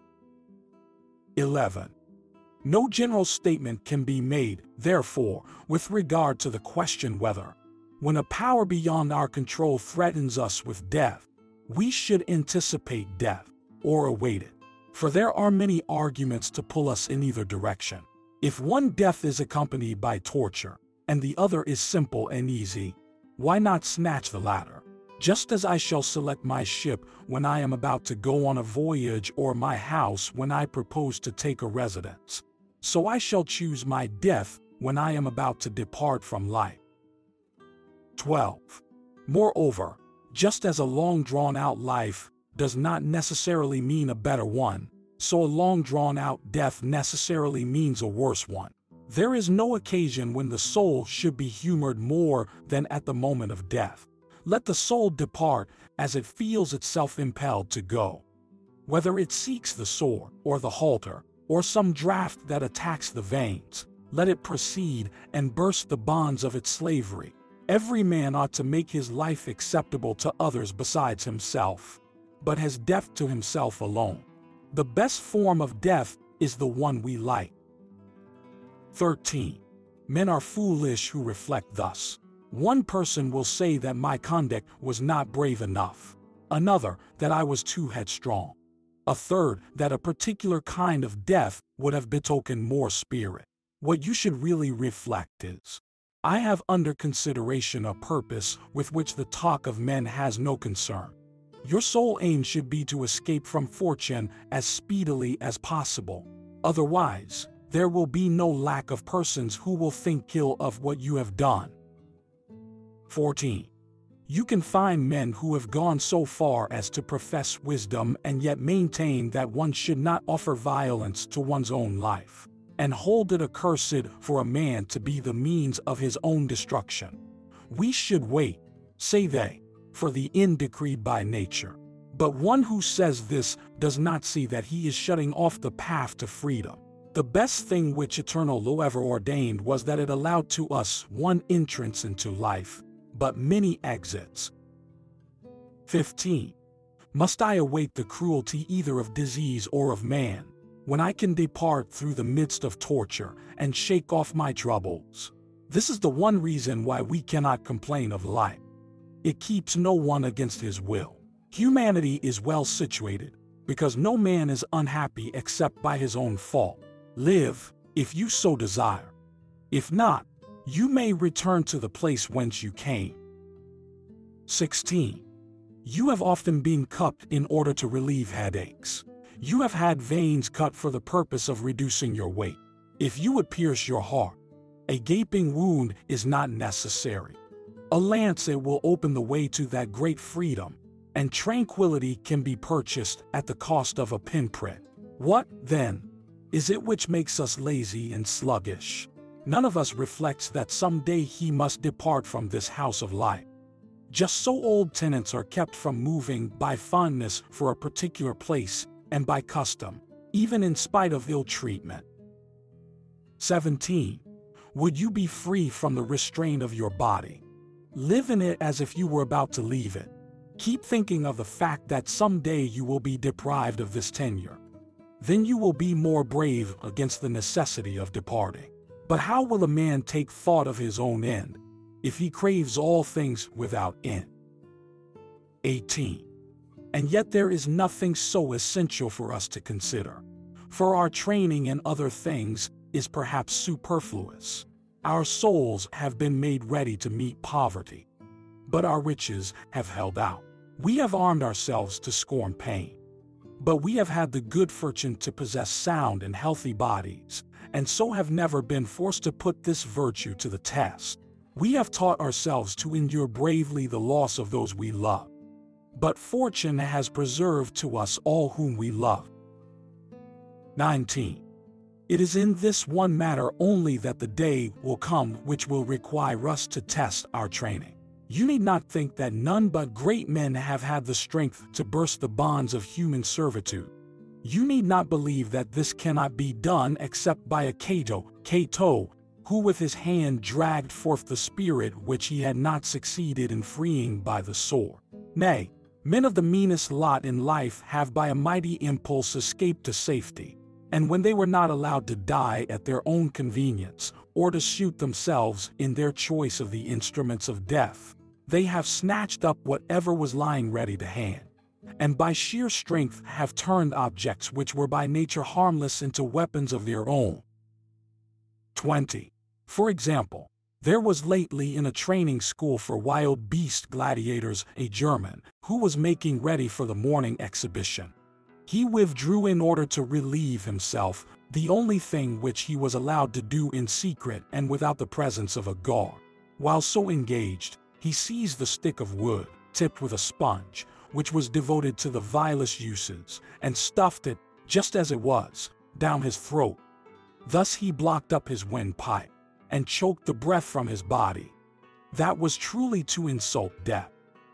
eleven. No general statement can be made, therefore, with regard to the question whether, when a power beyond our control threatens us with death, we should anticipate death or await it. For there are many arguments to pull us in either direction. If one death is accompanied by torture, and the other is simple and easy, why not snatch the latter? Just as I shall select my ship when I am about to go on a voyage or my house when I propose to take a residence, so I shall choose my death when I am about to depart from life. twelve. Moreover, just as a long drawn-out life does not necessarily mean a better one, so a long drawn-out death necessarily means a worse one. There is no occasion when the soul should be humored more than at the moment of death. Let the soul depart as it feels itself impelled to go. Whether it seeks the sword, or the halter, or some draught that attacks the veins, let it proceed and burst the bonds of its slavery. Every man ought to make his life acceptable to others besides himself, but has death to himself alone. The best form of death is the one we like. thirteen. Men are foolish who reflect thus. One person will say that my conduct was not brave enough, another that I was too headstrong, a third that a particular kind of death would have betokened more spirit. What you should really reflect is, I have under consideration a purpose with which the talk of men has no concern. Your sole aim should be to escape from fortune as speedily as possible. Otherwise, there will be no lack of persons who will think ill of what you have done. fourteen. You can find men who have gone so far as to profess wisdom and yet maintain that one should not offer violence to one's own life, and hold it accursed for a man to be the means of his own destruction. We should wait, say they, for the end decreed by nature. But one who says this does not see that he is shutting off the path to freedom. The best thing which eternal law ever ordained was that it allowed to us one entrance into life, but many exits. fifteen. Must I await the cruelty either of disease or of man, when I can depart through the midst of torture and shake off my troubles? This is the one reason why we cannot complain of life. It keeps no one against his will. Humanity is well situated, because no man is unhappy except by his own fault. Live, if you so desire. If not, you may return to the place whence you came. sixteen. You have often been cupped in order to relieve headaches. You have had veins cut for the purpose of reducing your weight. If you would pierce your heart, a gaping wound is not necessary. A lancet will open the way to that great freedom, and tranquility can be purchased at the cost of a pinprick. What, then, is it which makes us lazy and sluggish? None of us reflects that some day he must depart from this house of life. Just so old tenants are kept from moving by fondness for a particular place and by custom, even in spite of ill treatment. seventeen. Would you be free from the restraint of your body? Live in it as if you were about to leave it. Keep thinking of the fact that someday you will be deprived of this tenure. Then you will be more brave against the necessity of departing. But how will a man take thought of his own end, if he craves all things without end? eighteen. And yet there is nothing so essential for us to consider, for our training in other things is perhaps superfluous. Our souls have been made ready to meet poverty, but our riches have held out. We have armed ourselves to scorn pain, but we have had the good fortune to possess sound and healthy bodies, and so have never been forced to put this virtue to the test. We have taught ourselves to endure bravely the loss of those we love, but fortune has preserved to us all whom we love. nineteen. It is in this one matter only that the day will come which will require us to test our training. You need not think that none but great men have had the strength to burst the bonds of human servitude. You need not believe that this cannot be done except by a Cato, Cato, who with his hand dragged forth the spirit which he had not succeeded in freeing by the sword. Nay, men of the meanest lot in life have by a mighty impulse escaped to safety, and when they were not allowed to die at their own convenience, or to shoot themselves in their choice of the instruments of death, they have snatched up whatever was lying ready to hand, and by sheer strength have turned objects which were by nature harmless into weapons of their own. twenty. For example, there was lately in a training school for wild beast gladiators a German who was making ready for the morning exhibition. He withdrew in order to relieve himself, the only thing which he was allowed to do in secret and without the presence of a guard. While so engaged, he seized the stick of wood, tipped with a sponge, which was devoted to the vilest uses, and stuffed it, just as it was, down his throat. Thus he blocked up his windpipe, and choked the breath from his body. That was truly to insult death.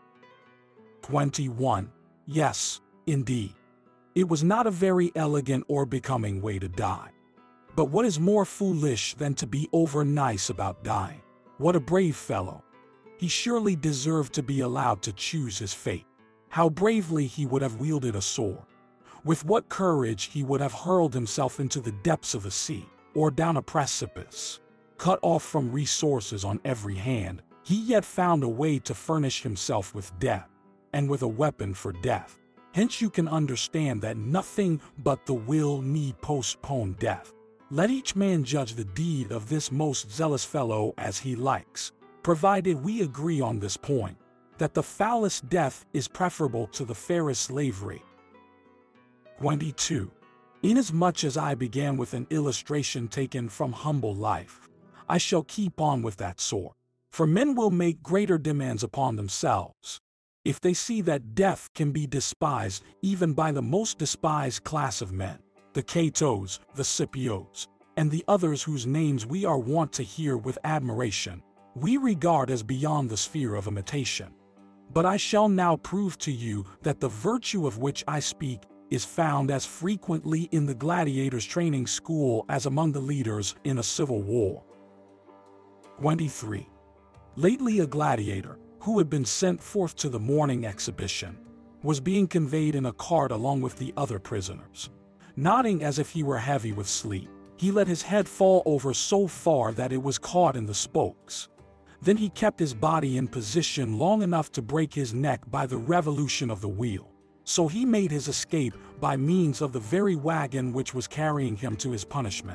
twenty-one. Yes, indeed. It was not a very elegant or becoming way to die. But what is more foolish than to be over-nice about dying? What a brave fellow! He surely deserved to be allowed to choose his fate. How bravely he would have wielded a sword! With what courage he would have hurled himself into the depths of the sea, or down a precipice. Cut off from resources on every hand, he yet found a way to furnish himself with death, and with a weapon for death. Hence you can understand that nothing but the will need postpone death. Let each man judge the deed of this most zealous fellow as he likes, provided we agree on this point, that the foulest death is preferable to the fairest slavery. twenty-two. Inasmuch as I began with an illustration taken from humble life, I shall keep on with that sort. For men will make greater demands upon themselves. If they see that death can be despised even by the most despised class of men, the Catos, the Scipios, and the others whose names we are wont to hear with admiration, we regard as beyond the sphere of imitation. But I shall now prove to you that the virtue of which I speak is found as frequently in the gladiators' training school as among the leaders in a civil war. twenty-three. Lately a gladiator, who had been sent forth to the morning exhibition, was being conveyed in a cart along with the other prisoners. Nodding as if he were heavy with sleep, he let his head fall over so far that it was caught in the spokes. Then he kept his body in position long enough to break his neck by the revolution of the wheel. So he made his escape by means of the very wagon which was carrying him to his punishment.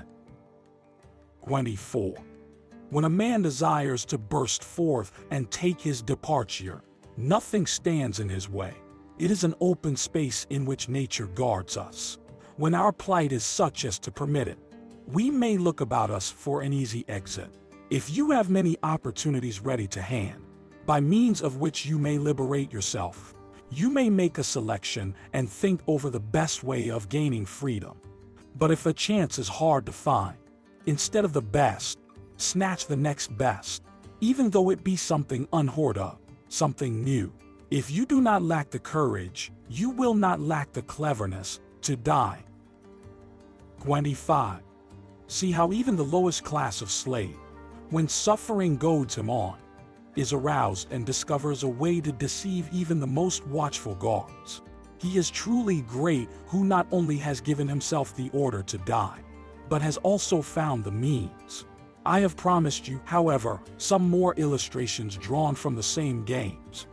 twenty-four. When a man desires to burst forth and take his departure, nothing stands in his way. It is an open space in which nature guards us. When our plight is such as to permit it, we may look about us for an easy exit. If you have many opportunities ready to hand, by means of which you may liberate yourself, you may make a selection and think over the best way of gaining freedom. But if a chance is hard to find, instead of the best, snatch the next best, even though it be something unheard of, something new. If you do not lack the courage, you will not lack the cleverness to die. twenty-five. See how even the lowest class of slave, when suffering goads him on, is aroused and discovers a way to deceive even the most watchful guards. He is truly great who not only has given himself the order to die, but has also found the means. I have promised you, however, some more illustrations drawn from the same games.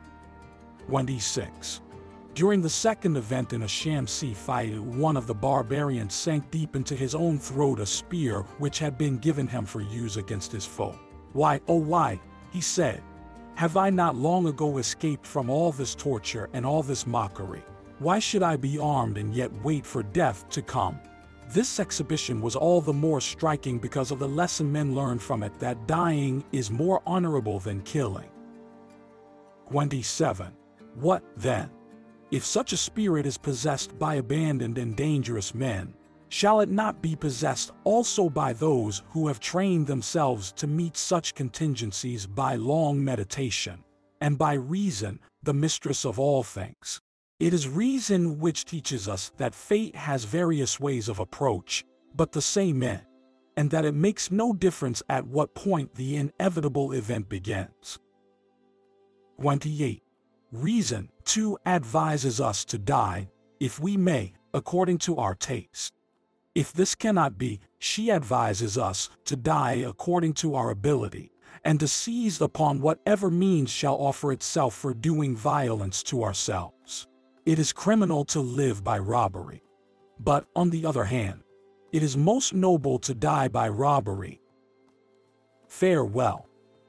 twenty-six. During the second event in a Shamsi fight, one of the barbarians sank deep into his own throat a spear which had been given him for use against his foe. "Why, oh why," he said, "have I not long ago escaped from all this torture and all this mockery? Why should I be armed and yet wait for death to come?" This exhibition was all the more striking because of the lesson men learned from it, that dying is more honorable than killing. twenty-seven. What, then? If such a spirit is possessed by abandoned and dangerous men, shall it not be possessed also by those who have trained themselves to meet such contingencies by long meditation, and by reason, the mistress of all things? It is reason which teaches us that fate has various ways of approach, but the same end, and that it makes no difference at what point the inevitable event begins. twenty-eight. Reason, too, advises us to die, if we may, according to our taste. If this cannot be, she advises us to die according to our ability, and to seize upon whatever means shall offer itself for doing violence to ourselves. It is criminal to live by robbery. But, on the other hand, it is most noble to die by robbery. Farewell.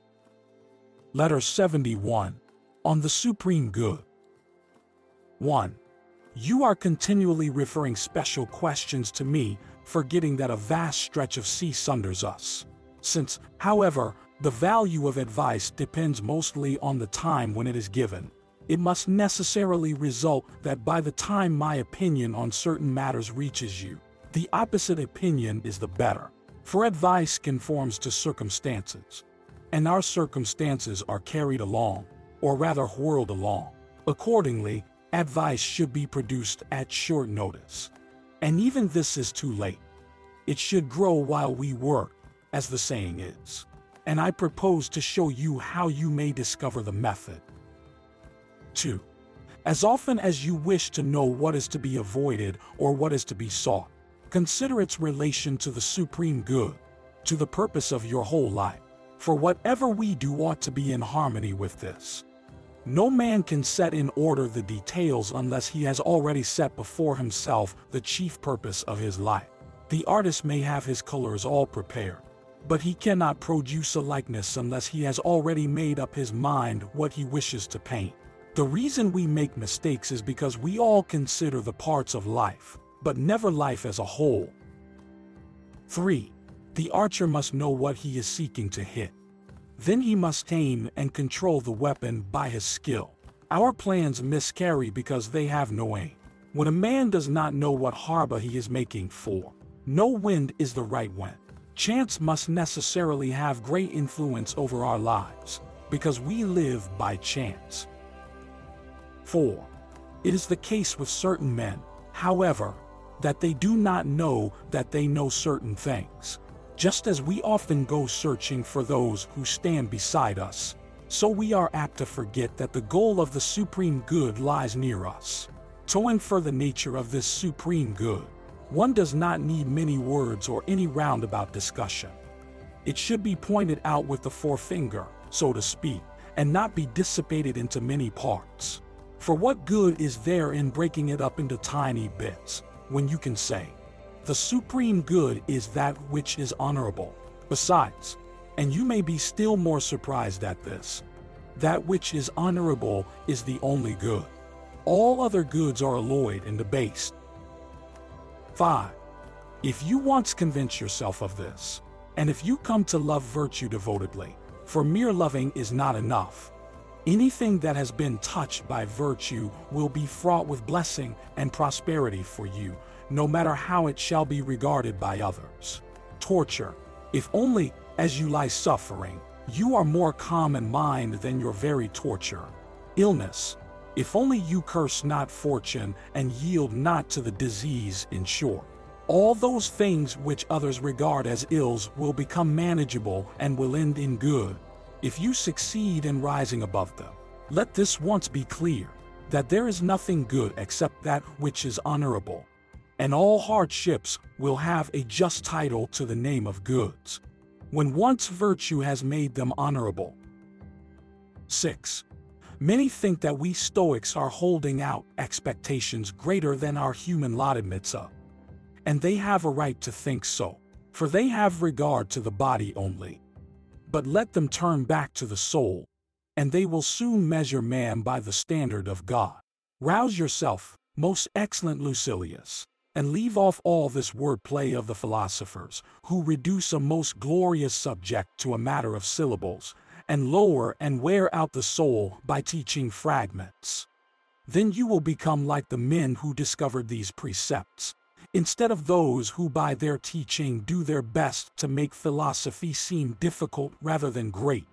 Letter seventy-one. On the Supreme Good. one. You are continually referring special questions to me, forgetting that a vast stretch of sea sunders us. Since, however, the value of advice depends mostly on the time when it is given, it must necessarily result that by the time my opinion on certain matters reaches you, the opposite opinion is the better. For advice conforms to circumstances, and our circumstances are carried along, or rather whirled along. Accordingly, advice should be produced at short notice. And even this is too late. It should grow while we work, as the saying is. And I propose to show you how you may discover the method. two. As often as you wish to know what is to be avoided or what is to be sought, consider its relation to the supreme good, to the purpose of your whole life. For whatever we do ought to be in harmony with this. No man can set in order the details unless he has already set before himself the chief purpose of his life. The artist may have his colors all prepared, but he cannot produce a likeness unless he has already made up his mind what he wishes to paint. The reason we make mistakes is because we all consider the parts of life, but never life as a whole. three. The archer must know what he is seeking to hit. Then he must aim and control the weapon by his skill. Our plans miscarry because they have no aim. When a man does not know what harbor he is making for, no wind is the right wind. Chance must necessarily have great influence over our lives, because we live by chance. four. It is the case with certain men, however, that they do not know that they know certain things. Just as we often go searching for those who stand beside us, so we are apt to forget that the goal of the supreme good lies near us. To infer the nature of this supreme good, one does not need many words or any roundabout discussion. It should be pointed out with the forefinger, so to speak, and not be dissipated into many parts. For what good is there in breaking it up into tiny bits, when you can say, the supreme good is that which is honorable? Besides, and you may be still more surprised at this, that which is honorable is the only good. All other goods are alloyed and debased. five. If you once convince yourself of this, and if you come to love virtue devotedly, for mere loving is not enough, anything that has been touched by virtue will be fraught with blessing and prosperity for you, no matter how it shall be regarded by others. Torture, if only, as you lie suffering, you are more calm in mind than your very torture. Illness, if only you curse not fortune and yield not to the disease, in short. All those things which others regard as ills will become manageable and will end in good, if you succeed in rising above them. Let this once be clear, that there is nothing good except that which is honorable, and all hardships will have a just title to the name of goods, when once virtue has made them honorable. six. Many think that we Stoics are holding out expectations greater than our human lot admits of. And they have a right to think so, for they have regard to the body only. But let them turn back to the soul, and they will soon measure man by the standard of God. Rouse yourself, most excellent Lucilius, and leave off all this wordplay of the philosophers, who reduce a most glorious subject to a matter of syllables, and lower and wear out the soul by teaching fragments. Then you will become like the men who discovered these precepts, instead of those who by their teaching do their best to make philosophy seem difficult rather than great.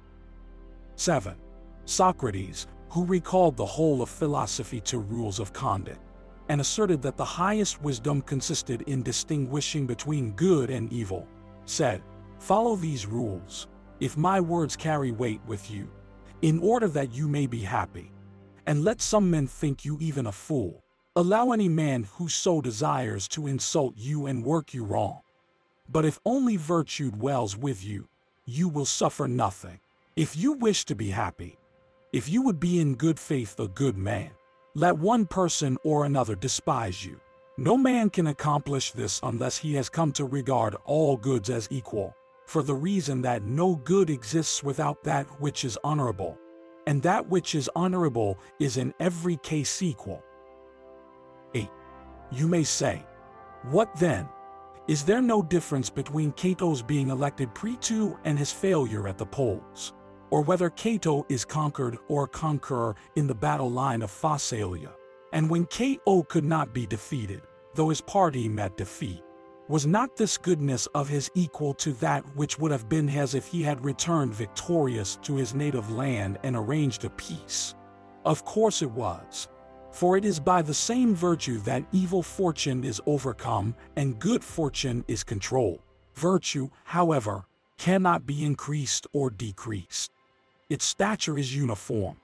seven. Socrates, who recalled the whole of philosophy to rules of conduct, and asserted that the highest wisdom consisted in distinguishing between good and evil, said, "Follow these rules, if my words carry weight with you, in order that you may be happy. And let some men think you even a fool. Allow any man who so desires to insult you and work you wrong. But if only virtue dwells with you, you will suffer nothing. If you wish to be happy, if you would be in good faith a good man, let one person or another despise you. No man can accomplish this unless he has come to regard all goods as equal, for the reason that no good exists without that which is honorable, and that which is honorable is in every case equal." eight. You may say, what then? Is there no difference between Cato's being elected praetor and his failure at the polls? Or whether Cato is conquered or conqueror in the battle line of Pharsalia? And when Cato could not be defeated, though his party met defeat, was not this goodness of his equal to that which would have been his if he had returned victorious to his native land and arranged a peace? Of course it was. For it is by the same virtue that evil fortune is overcome and good fortune is controlled. Virtue, however, cannot be increased or decreased. Its stature is uniform.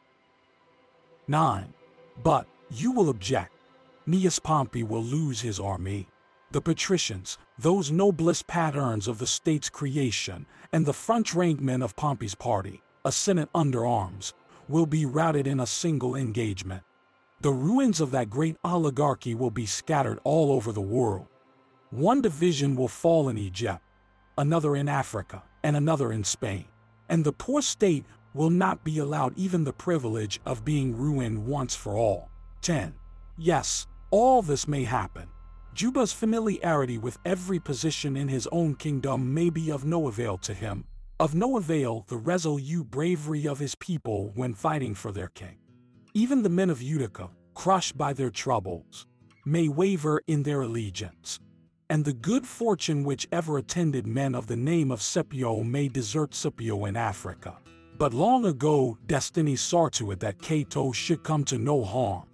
nine. But, you will object, Gnaeus Pompey will lose his army. The patricians, those noblest patterns of the state's creation, and the front-rank men of Pompey's party, a senate under arms, will be routed in a single engagement. The ruins of that great oligarchy will be scattered all over the world. One division will fall in Egypt, another in Africa, and another in Spain. And the poor state will not be allowed even the privilege of being ruined once for all. ten. Yes, all this may happen. Juba's familiarity with every position in his own kingdom may be of no avail to him, Of no avail the resolute bravery of his people when fighting for their king. Even the men of Utica, crushed by their troubles, may waver in their allegiance. And the good fortune which ever attended men of the name of Scipio may desert Scipio in Africa. But long ago destiny saw to it that Cato should come to no harm.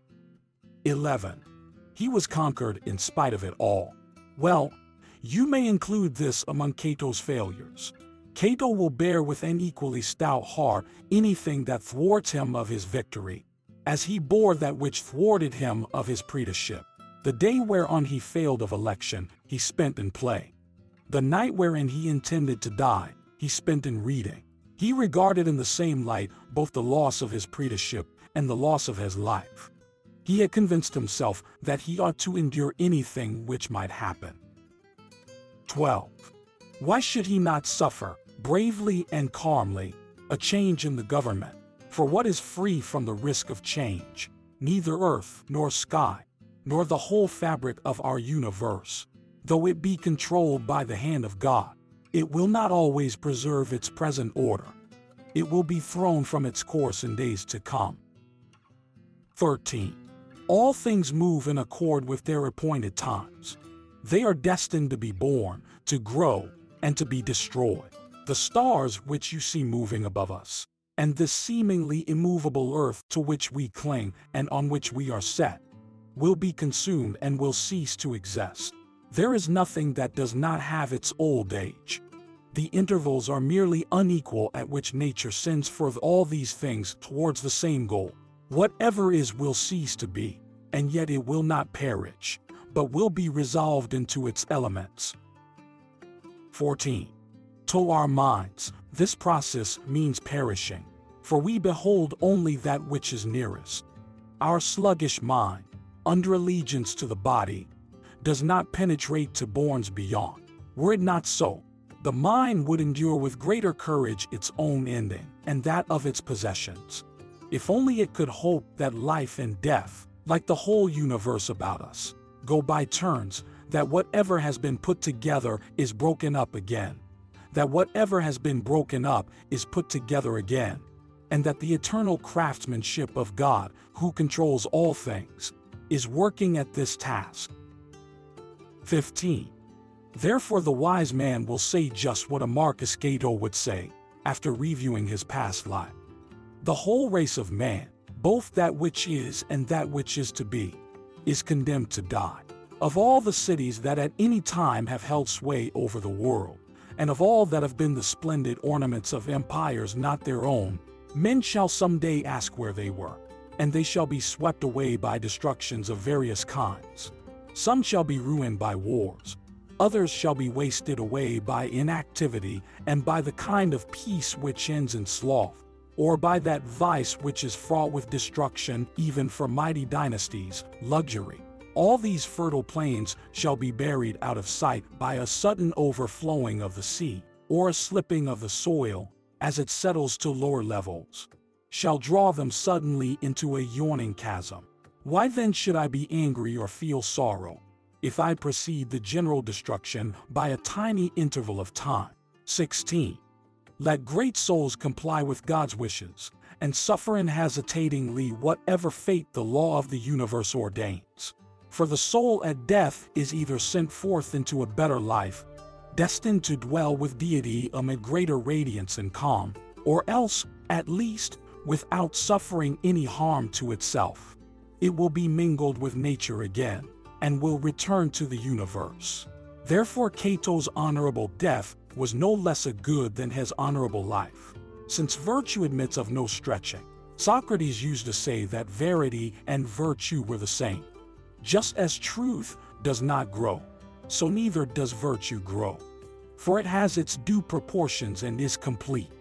eleven. He was conquered in spite of it all. Well, you may include this among Cato's failures. Cato will bear with an equally stout heart anything that thwarts him of his victory, as he bore that which thwarted him of his praetorship. The day whereon he failed of election, he spent in play. The night wherein he intended to die, he spent in reading. He regarded in the same light both the loss of his praetorship and the loss of his life. He had convinced himself that he ought to endure anything which might happen. twelve. Why should he not suffer, bravely and calmly, a change in the government? For what is free from the risk of change? Neither earth nor sky, nor the whole fabric of our universe, though it be controlled by the hand of God, it will not always preserve its present order. It will be thrown from its course in days to come. thirteen. All things move in accord with their appointed times. They are destined to be born, to grow, and to be destroyed. The stars which you see moving above us, and this seemingly immovable earth to which we cling and on which we are set, will be consumed and will cease to exist. There is nothing that does not have its old age. The intervals are merely unequal at which nature sends forth all these things towards the same goal. Whatever is will cease to be, and yet it will not perish, but will be resolved into its elements. fourteen. To our minds, this process means perishing, for we behold only that which is nearest. Our sluggish mind, under allegiance to the body, does not penetrate to bournes beyond. Were it not so, the mind would endure with greater courage its own ending and that of its possessions. If only it could hope that life and death, like the whole universe about us, go by turns, that whatever has been put together is broken up again, that whatever has been broken up is put together again, and that the eternal craftsmanship of God, who controls all things, is working at this task. fifteen. Therefore the wise man will say just what a Marcus Cato would say, after reviewing his past life. The whole race of man, both that which is and that which is to be, is condemned to die. Of all the cities that at any time have held sway over the world, and of all that have been the splendid ornaments of empires not their own, men shall some day ask where they were, and they shall be swept away by destructions of various kinds. Some shall be ruined by wars, others shall be wasted away by inactivity and by the kind of peace which ends in sloth, or by that vice which is fraught with destruction even for mighty dynasties, luxury. All these fertile plains shall be buried out of sight by a sudden overflowing of the sea, or a slipping of the soil, as it settles to lower levels, shall draw them suddenly into a yawning chasm. Why then should I be angry or feel sorrow, if I precede the general destruction by a tiny interval of time? sixteen. Let great souls comply with God's wishes, and suffer unhesitatingly whatever fate the law of the universe ordains. For the soul at death is either sent forth into a better life, destined to dwell with deity amid greater radiance and calm, or else, at least, without suffering any harm to itself, it will be mingled with nature again, and will return to the universe. Therefore Cato's honorable death was no less a good than his honorable life, since virtue admits of no stretching. Socrates used to say that verity and virtue were the same. Just as truth does not grow, so neither does virtue grow, for it has its due proportions and is complete.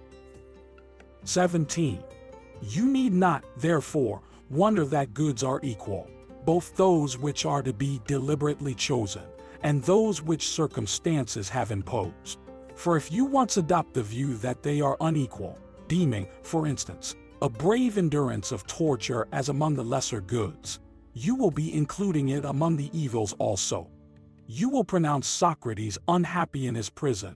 seventeen. You need not, therefore, wonder that goods are equal, both those which are to be deliberately chosen, and those which circumstances have imposed. For if you once adopt the view that they are unequal, deeming, for instance, a brave endurance of torture as among the lesser goods, you will be including it among the evils also. You will pronounce Socrates unhappy in his prison,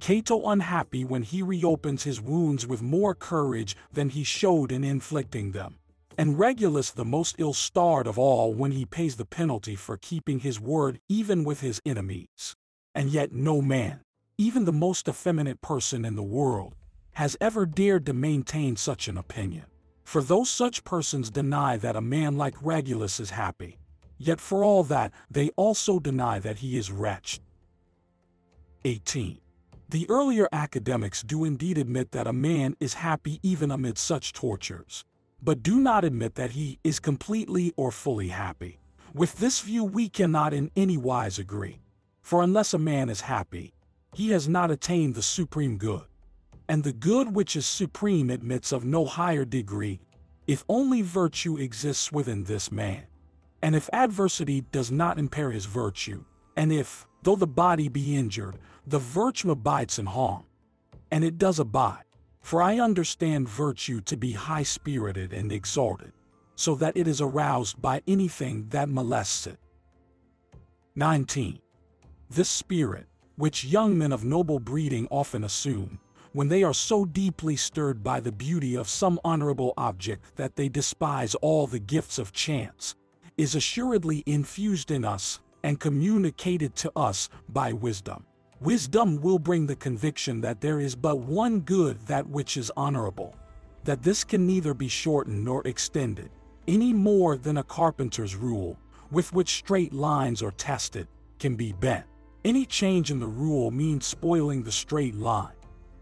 Cato unhappy when he reopens his wounds with more courage than he showed in inflicting them, and Regulus the most ill-starred of all when he pays the penalty for keeping his word even with his enemies. And yet no man, even the most effeminate person in the world, has ever dared to maintain such an opinion. For though such persons deny that a man like Regulus is happy, yet for all that they also deny that he is wretched. eighteen. The earlier academics do indeed admit that a man is happy even amid such tortures, but do not admit that he is completely or fully happy. With this view we cannot in any wise agree, for unless a man is happy, he has not attained the supreme good. And the good which is supreme admits of no higher degree, if only virtue exists within this man, and if adversity does not impair his virtue, and if, though the body be injured, the virtue abides in harm. And it does abide, for I understand virtue to be high-spirited and exalted, so that it is aroused by anything that molests it. nineteen. This spirit, which young men of noble breeding often assume, when they are so deeply stirred by the beauty of some honorable object that they despise all the gifts of chance, is assuredly infused in us and communicated to us by wisdom. Wisdom will bring the conviction that there is but one good, that which is honorable, that this can neither be shortened nor extended, any more than a carpenter's rule, with which straight lines are tested, can be bent. Any change in the rule means spoiling the straight line.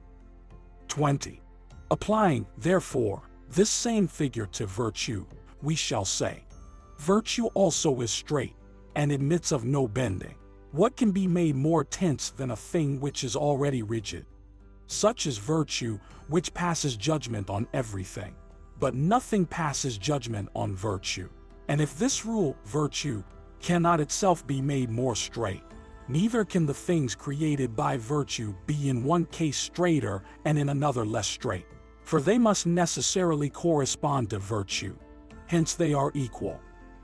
twenty. Applying, therefore, this same figure to virtue, we shall say, virtue also is straight, and admits of no bending. What can be made more tense than a thing which is already rigid? Such is virtue, which passes judgment on everything. But nothing passes judgment on virtue. And if this rule, virtue, cannot itself be made more straight, neither can the things created by virtue be in one case straighter and in another less straight. For they must necessarily correspond to virtue. Hence they are equal.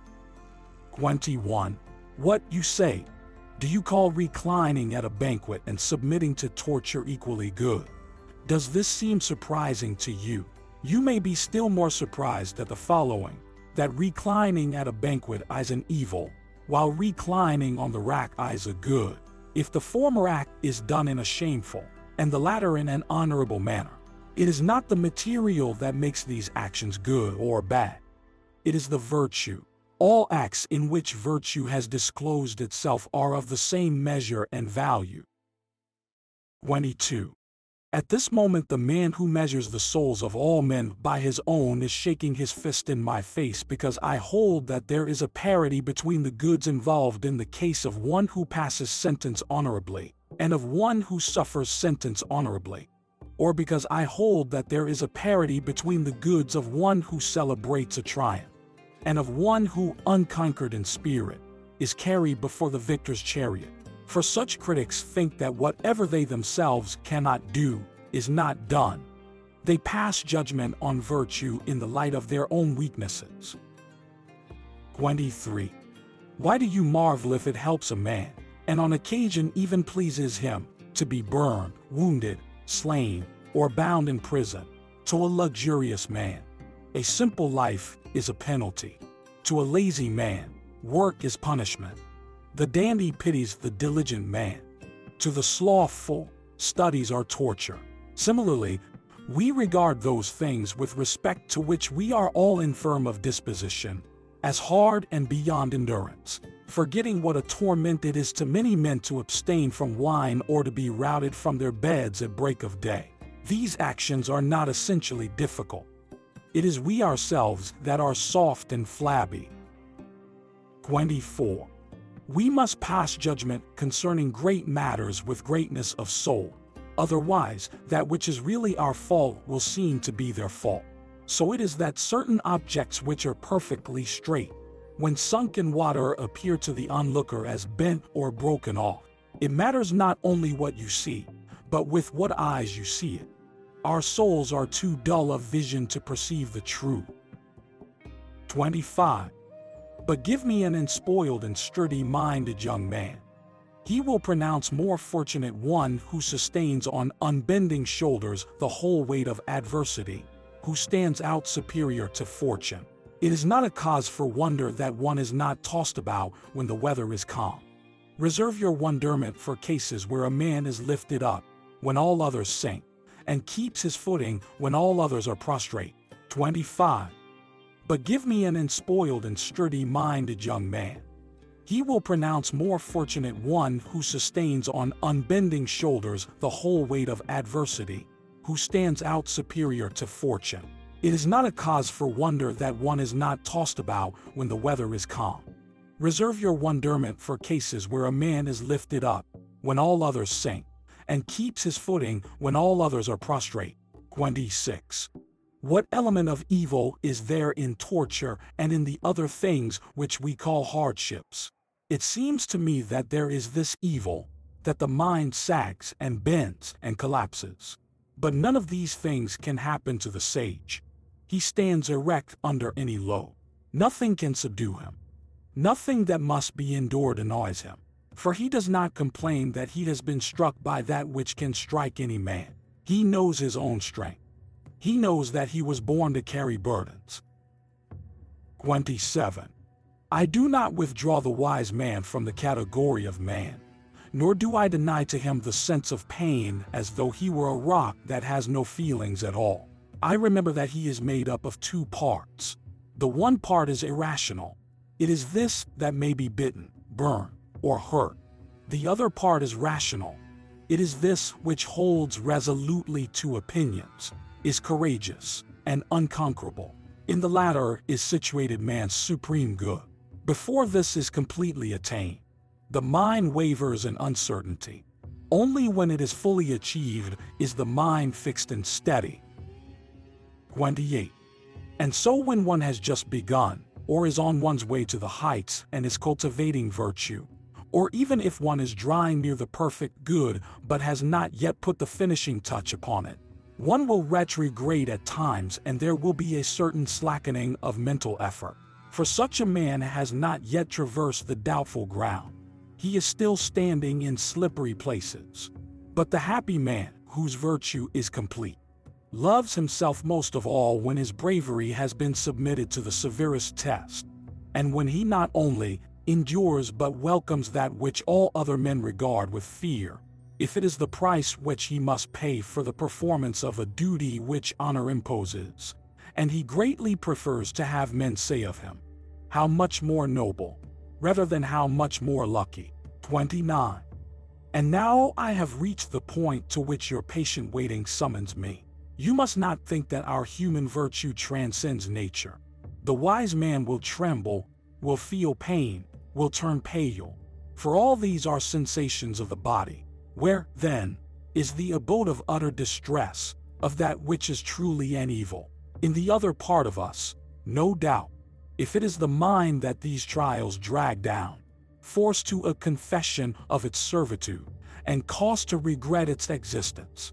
twenty-one. What, you say, do you call reclining at a banquet and submitting to torture equally good? Does this seem surprising to you? You may be still more surprised at the following, that reclining at a banquet is an evil, while reclining on the rack is a good, if the former act is done in a shameful, and the latter in an honorable manner. It is not the material that makes these actions good or bad. It is the virtue. All acts in which virtue has disclosed itself are of the same measure and value. twenty-two. At this moment the man who measures the souls of all men by his own is shaking his fist in my face, because I hold that there is a parity between the goods involved in the case of one who passes sentence honorably, and of one who suffers sentence honorably. Or because I hold that there is a parity between the goods of one who celebrates a triumph, and of one who, unconquered in spirit, is carried before the victor's chariot. For such critics think that whatever they themselves cannot do is not done. They pass judgment on virtue in the light of their own weaknesses. twenty-three. Why do you marvel if it helps a man, and on occasion even pleases him, to be burned, wounded, slain, or bound in prison? To a luxurious man, a simple life is a penalty. To a lazy man, work is punishment. The dandy pities the diligent man. To the slothful, studies are torture. Similarly, we regard those things with respect to which we are all infirm of disposition, as hard and beyond endurance, forgetting what a torment it is to many men to abstain from wine or to be routed from their beds at break of day. These actions are not essentially difficult. It is we ourselves that are soft and flabby. twenty-four. We must pass judgment concerning great matters with greatness of soul. Otherwise, that which is really our fault will seem to be their fault. So it is that certain objects which are perfectly straight, when sunk in water, appear to the onlooker as bent or broken off. It matters not only what you see, but with what eyes you see it. Our souls are too dull of vision to perceive the truth. twenty-five. But give me an unspoiled and sturdy-minded young man. He will pronounce more fortunate one who sustains on unbending shoulders the whole weight of adversity, who stands out superior to fortune. It is not a cause for wonder that one is not tossed about when the weather is calm. Reserve your wonderment for cases where a man is lifted up when all others sink, and keeps his footing when all others are prostrate. twenty-five. But give me an unspoiled and sturdy-minded young man. He will pronounce more fortunate one who sustains on unbending shoulders the whole weight of adversity, who stands out superior to fortune. It is not a cause for wonder that one is not tossed about when the weather is calm. Reserve your wonderment for cases where a man is lifted up when all others sink, and keeps his footing when all others are prostrate. twenty-six. What element of evil is there in torture and in the other things which we call hardships? It seems to me that there is this evil, that the mind sags and bends and collapses. But none of these things can happen to the sage. He stands erect under any load. Nothing can subdue him. Nothing that must be endured annoys him. For he does not complain that he has been struck by that which can strike any man. He knows his own strength. He knows that he was born to carry burdens. twenty-seven. I do not withdraw the wise man from the category of man, nor do I deny to him the sense of pain as though he were a rock that has no feelings at all. I remember that he is made up of two parts. The one part is irrational. It is this that may be bitten, burned, or hurt. The other part is rational. It is this which holds resolutely to opinions, is courageous, and unconquerable. In the latter is situated man's supreme good. Before this is completely attained, the mind wavers in uncertainty. Only when it is fully achieved is the mind fixed and steady. twenty-eight. And so when one has just begun, or is on one's way to the heights and is cultivating virtue, or even if one is drawing near the perfect good but has not yet put the finishing touch upon it, one will retrograde at times and there will be a certain slackening of mental effort. For such a man has not yet traversed the doubtful ground. He is still standing in slippery places. But the happy man, whose virtue is complete, loves himself most of all when his bravery has been submitted to the severest test, and when he not only endures but welcomes that which all other men regard with fear, if it is the price which he must pay for the performance of a duty which honor imposes, and he greatly prefers to have men say of him, "How much more noble," rather than "how much more lucky." twenty-nine. And now I have reached the point to which your patient waiting summons me. You must not think that our human virtue transcends nature. The wise man will tremble, will feel pain, will turn pale, for all these are sensations of the body. Where, then, is the abode of utter distress, of that which is truly an evil? In the other part of us, no doubt. If it is the mind that these trials drag down, forced to a confession of its servitude, and caused to regret its existence.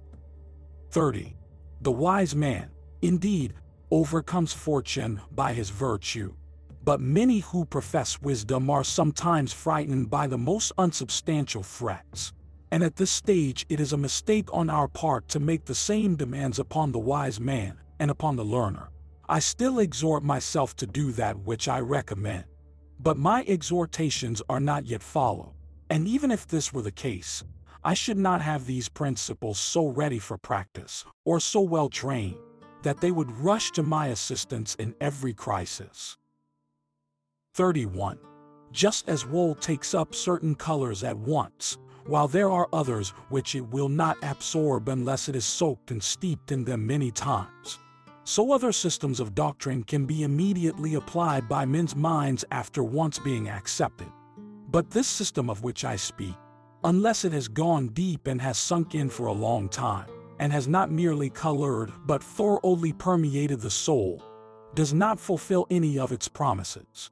thirty. The wise man, indeed, overcomes fortune by his virtue, but many who profess wisdom are sometimes frightened by the most unsubstantial threats. And at this stage it is a mistake on our part to make the same demands upon the wise man and upon the learner. I still exhort myself to do that which I recommend. But my exhortations are not yet followed. And even if this were the case, I should not have these principles so ready for practice, or so well trained, that they would rush to my assistance in every crisis. thirty-one. Just as wool takes up certain colors at once, while there are others which it will not absorb unless it is soaked and steeped in them many times, so other systems of doctrine can be immediately applied by men's minds after once being accepted. But this system of which I speak, unless it has gone deep and has sunk in for a long time, and has not merely colored but thoroughly permeated the soul, does not fulfill any of its promises.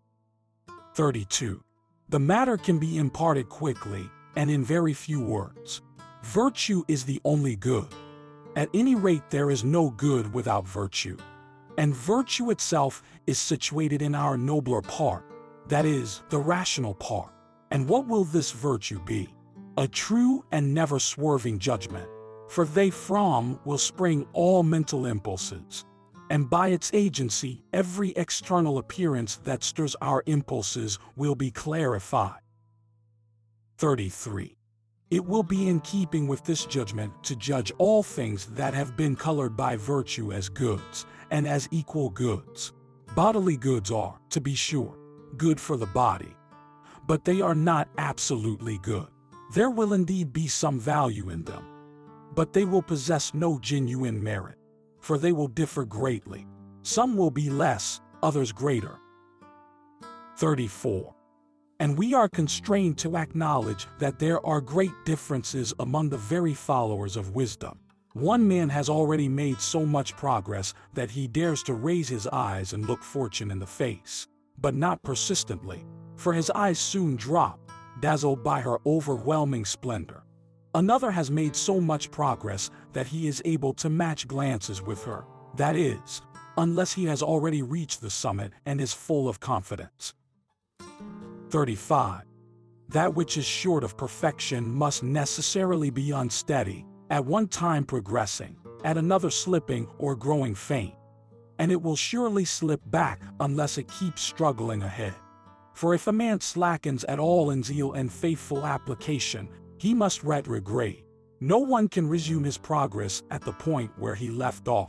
thirty-two. The matter can be imparted quickly and in very few words. Virtue is the only good. At any rate, there is no good without virtue. And virtue itself is situated in our nobler part, that is, the rational part. And what will this virtue be? A true and never swerving judgment. For they from will spring all mental impulses, and by its agency every external appearance that stirs our impulses will be clarified. thirty-three. It will be in keeping with this judgment to judge all things that have been colored by virtue as goods, and as equal goods. Bodily goods are, to be sure, good for the body, but they are not absolutely good. There will indeed be some value in them, but they will possess no genuine merit, for they will differ greatly. Some will be less, others greater. thirty-four. And we are constrained to acknowledge that there are great differences among the very followers of wisdom. One man has already made so much progress that he dares to raise his eyes and look fortune in the face, but not persistently, for his eyes soon drop, dazzled by her overwhelming splendor. Another has made so much progress that he is able to match glances with her, that is, unless he has already reached the summit and is full of confidence. thirty-five. That which is short of perfection must necessarily be unsteady, at one time progressing, at another slipping or growing faint. And it will surely slip back unless it keeps struggling ahead. For if a man slackens at all in zeal and faithful application, he must retrograde. No one can resume his progress at the point where he left off.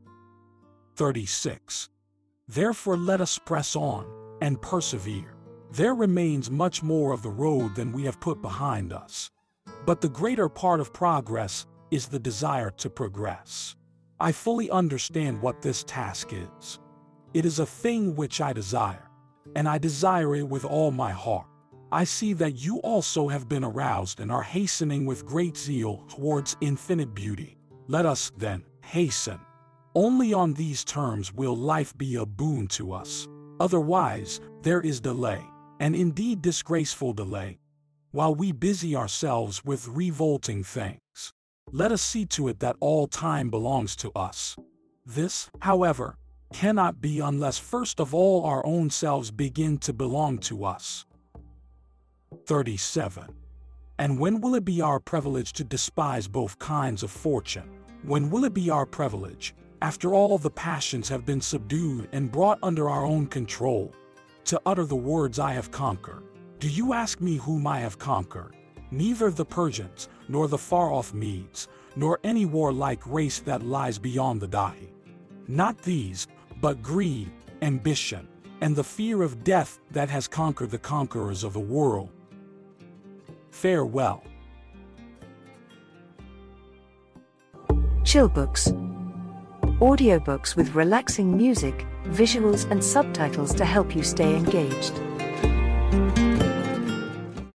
thirty-six. Therefore let us press on, and persevere. There remains much more of the road than we have put behind us. But the greater part of progress is the desire to progress. I fully understand what this task is. It is a thing which I desire, and I desire it with all my heart. I see that you also have been aroused and are hastening with great zeal towards infinite beauty. Let us, then, hasten. Only on these terms will life be a boon to us. Otherwise, there is delay, and indeed disgraceful delay, while we busy ourselves with revolting things. Let us see to it that all time belongs to us. This, however, cannot be unless first of all our own selves begin to belong to us. thirty-seven. And when will it be our privilege to despise both kinds of fortune? When will it be our privilege, after all the passions have been subdued and brought under our own control, to utter the words I have conquered? Do you ask me whom I have conquered? Neither the Persians, nor the far-off Medes, nor any warlike race that lies beyond the Dahi. Not these, but greed, ambition, and the fear of death that has conquered the conquerors of the world. Farewell. Chill Books. Audiobooks with relaxing music, visuals and subtitles to help you stay engaged.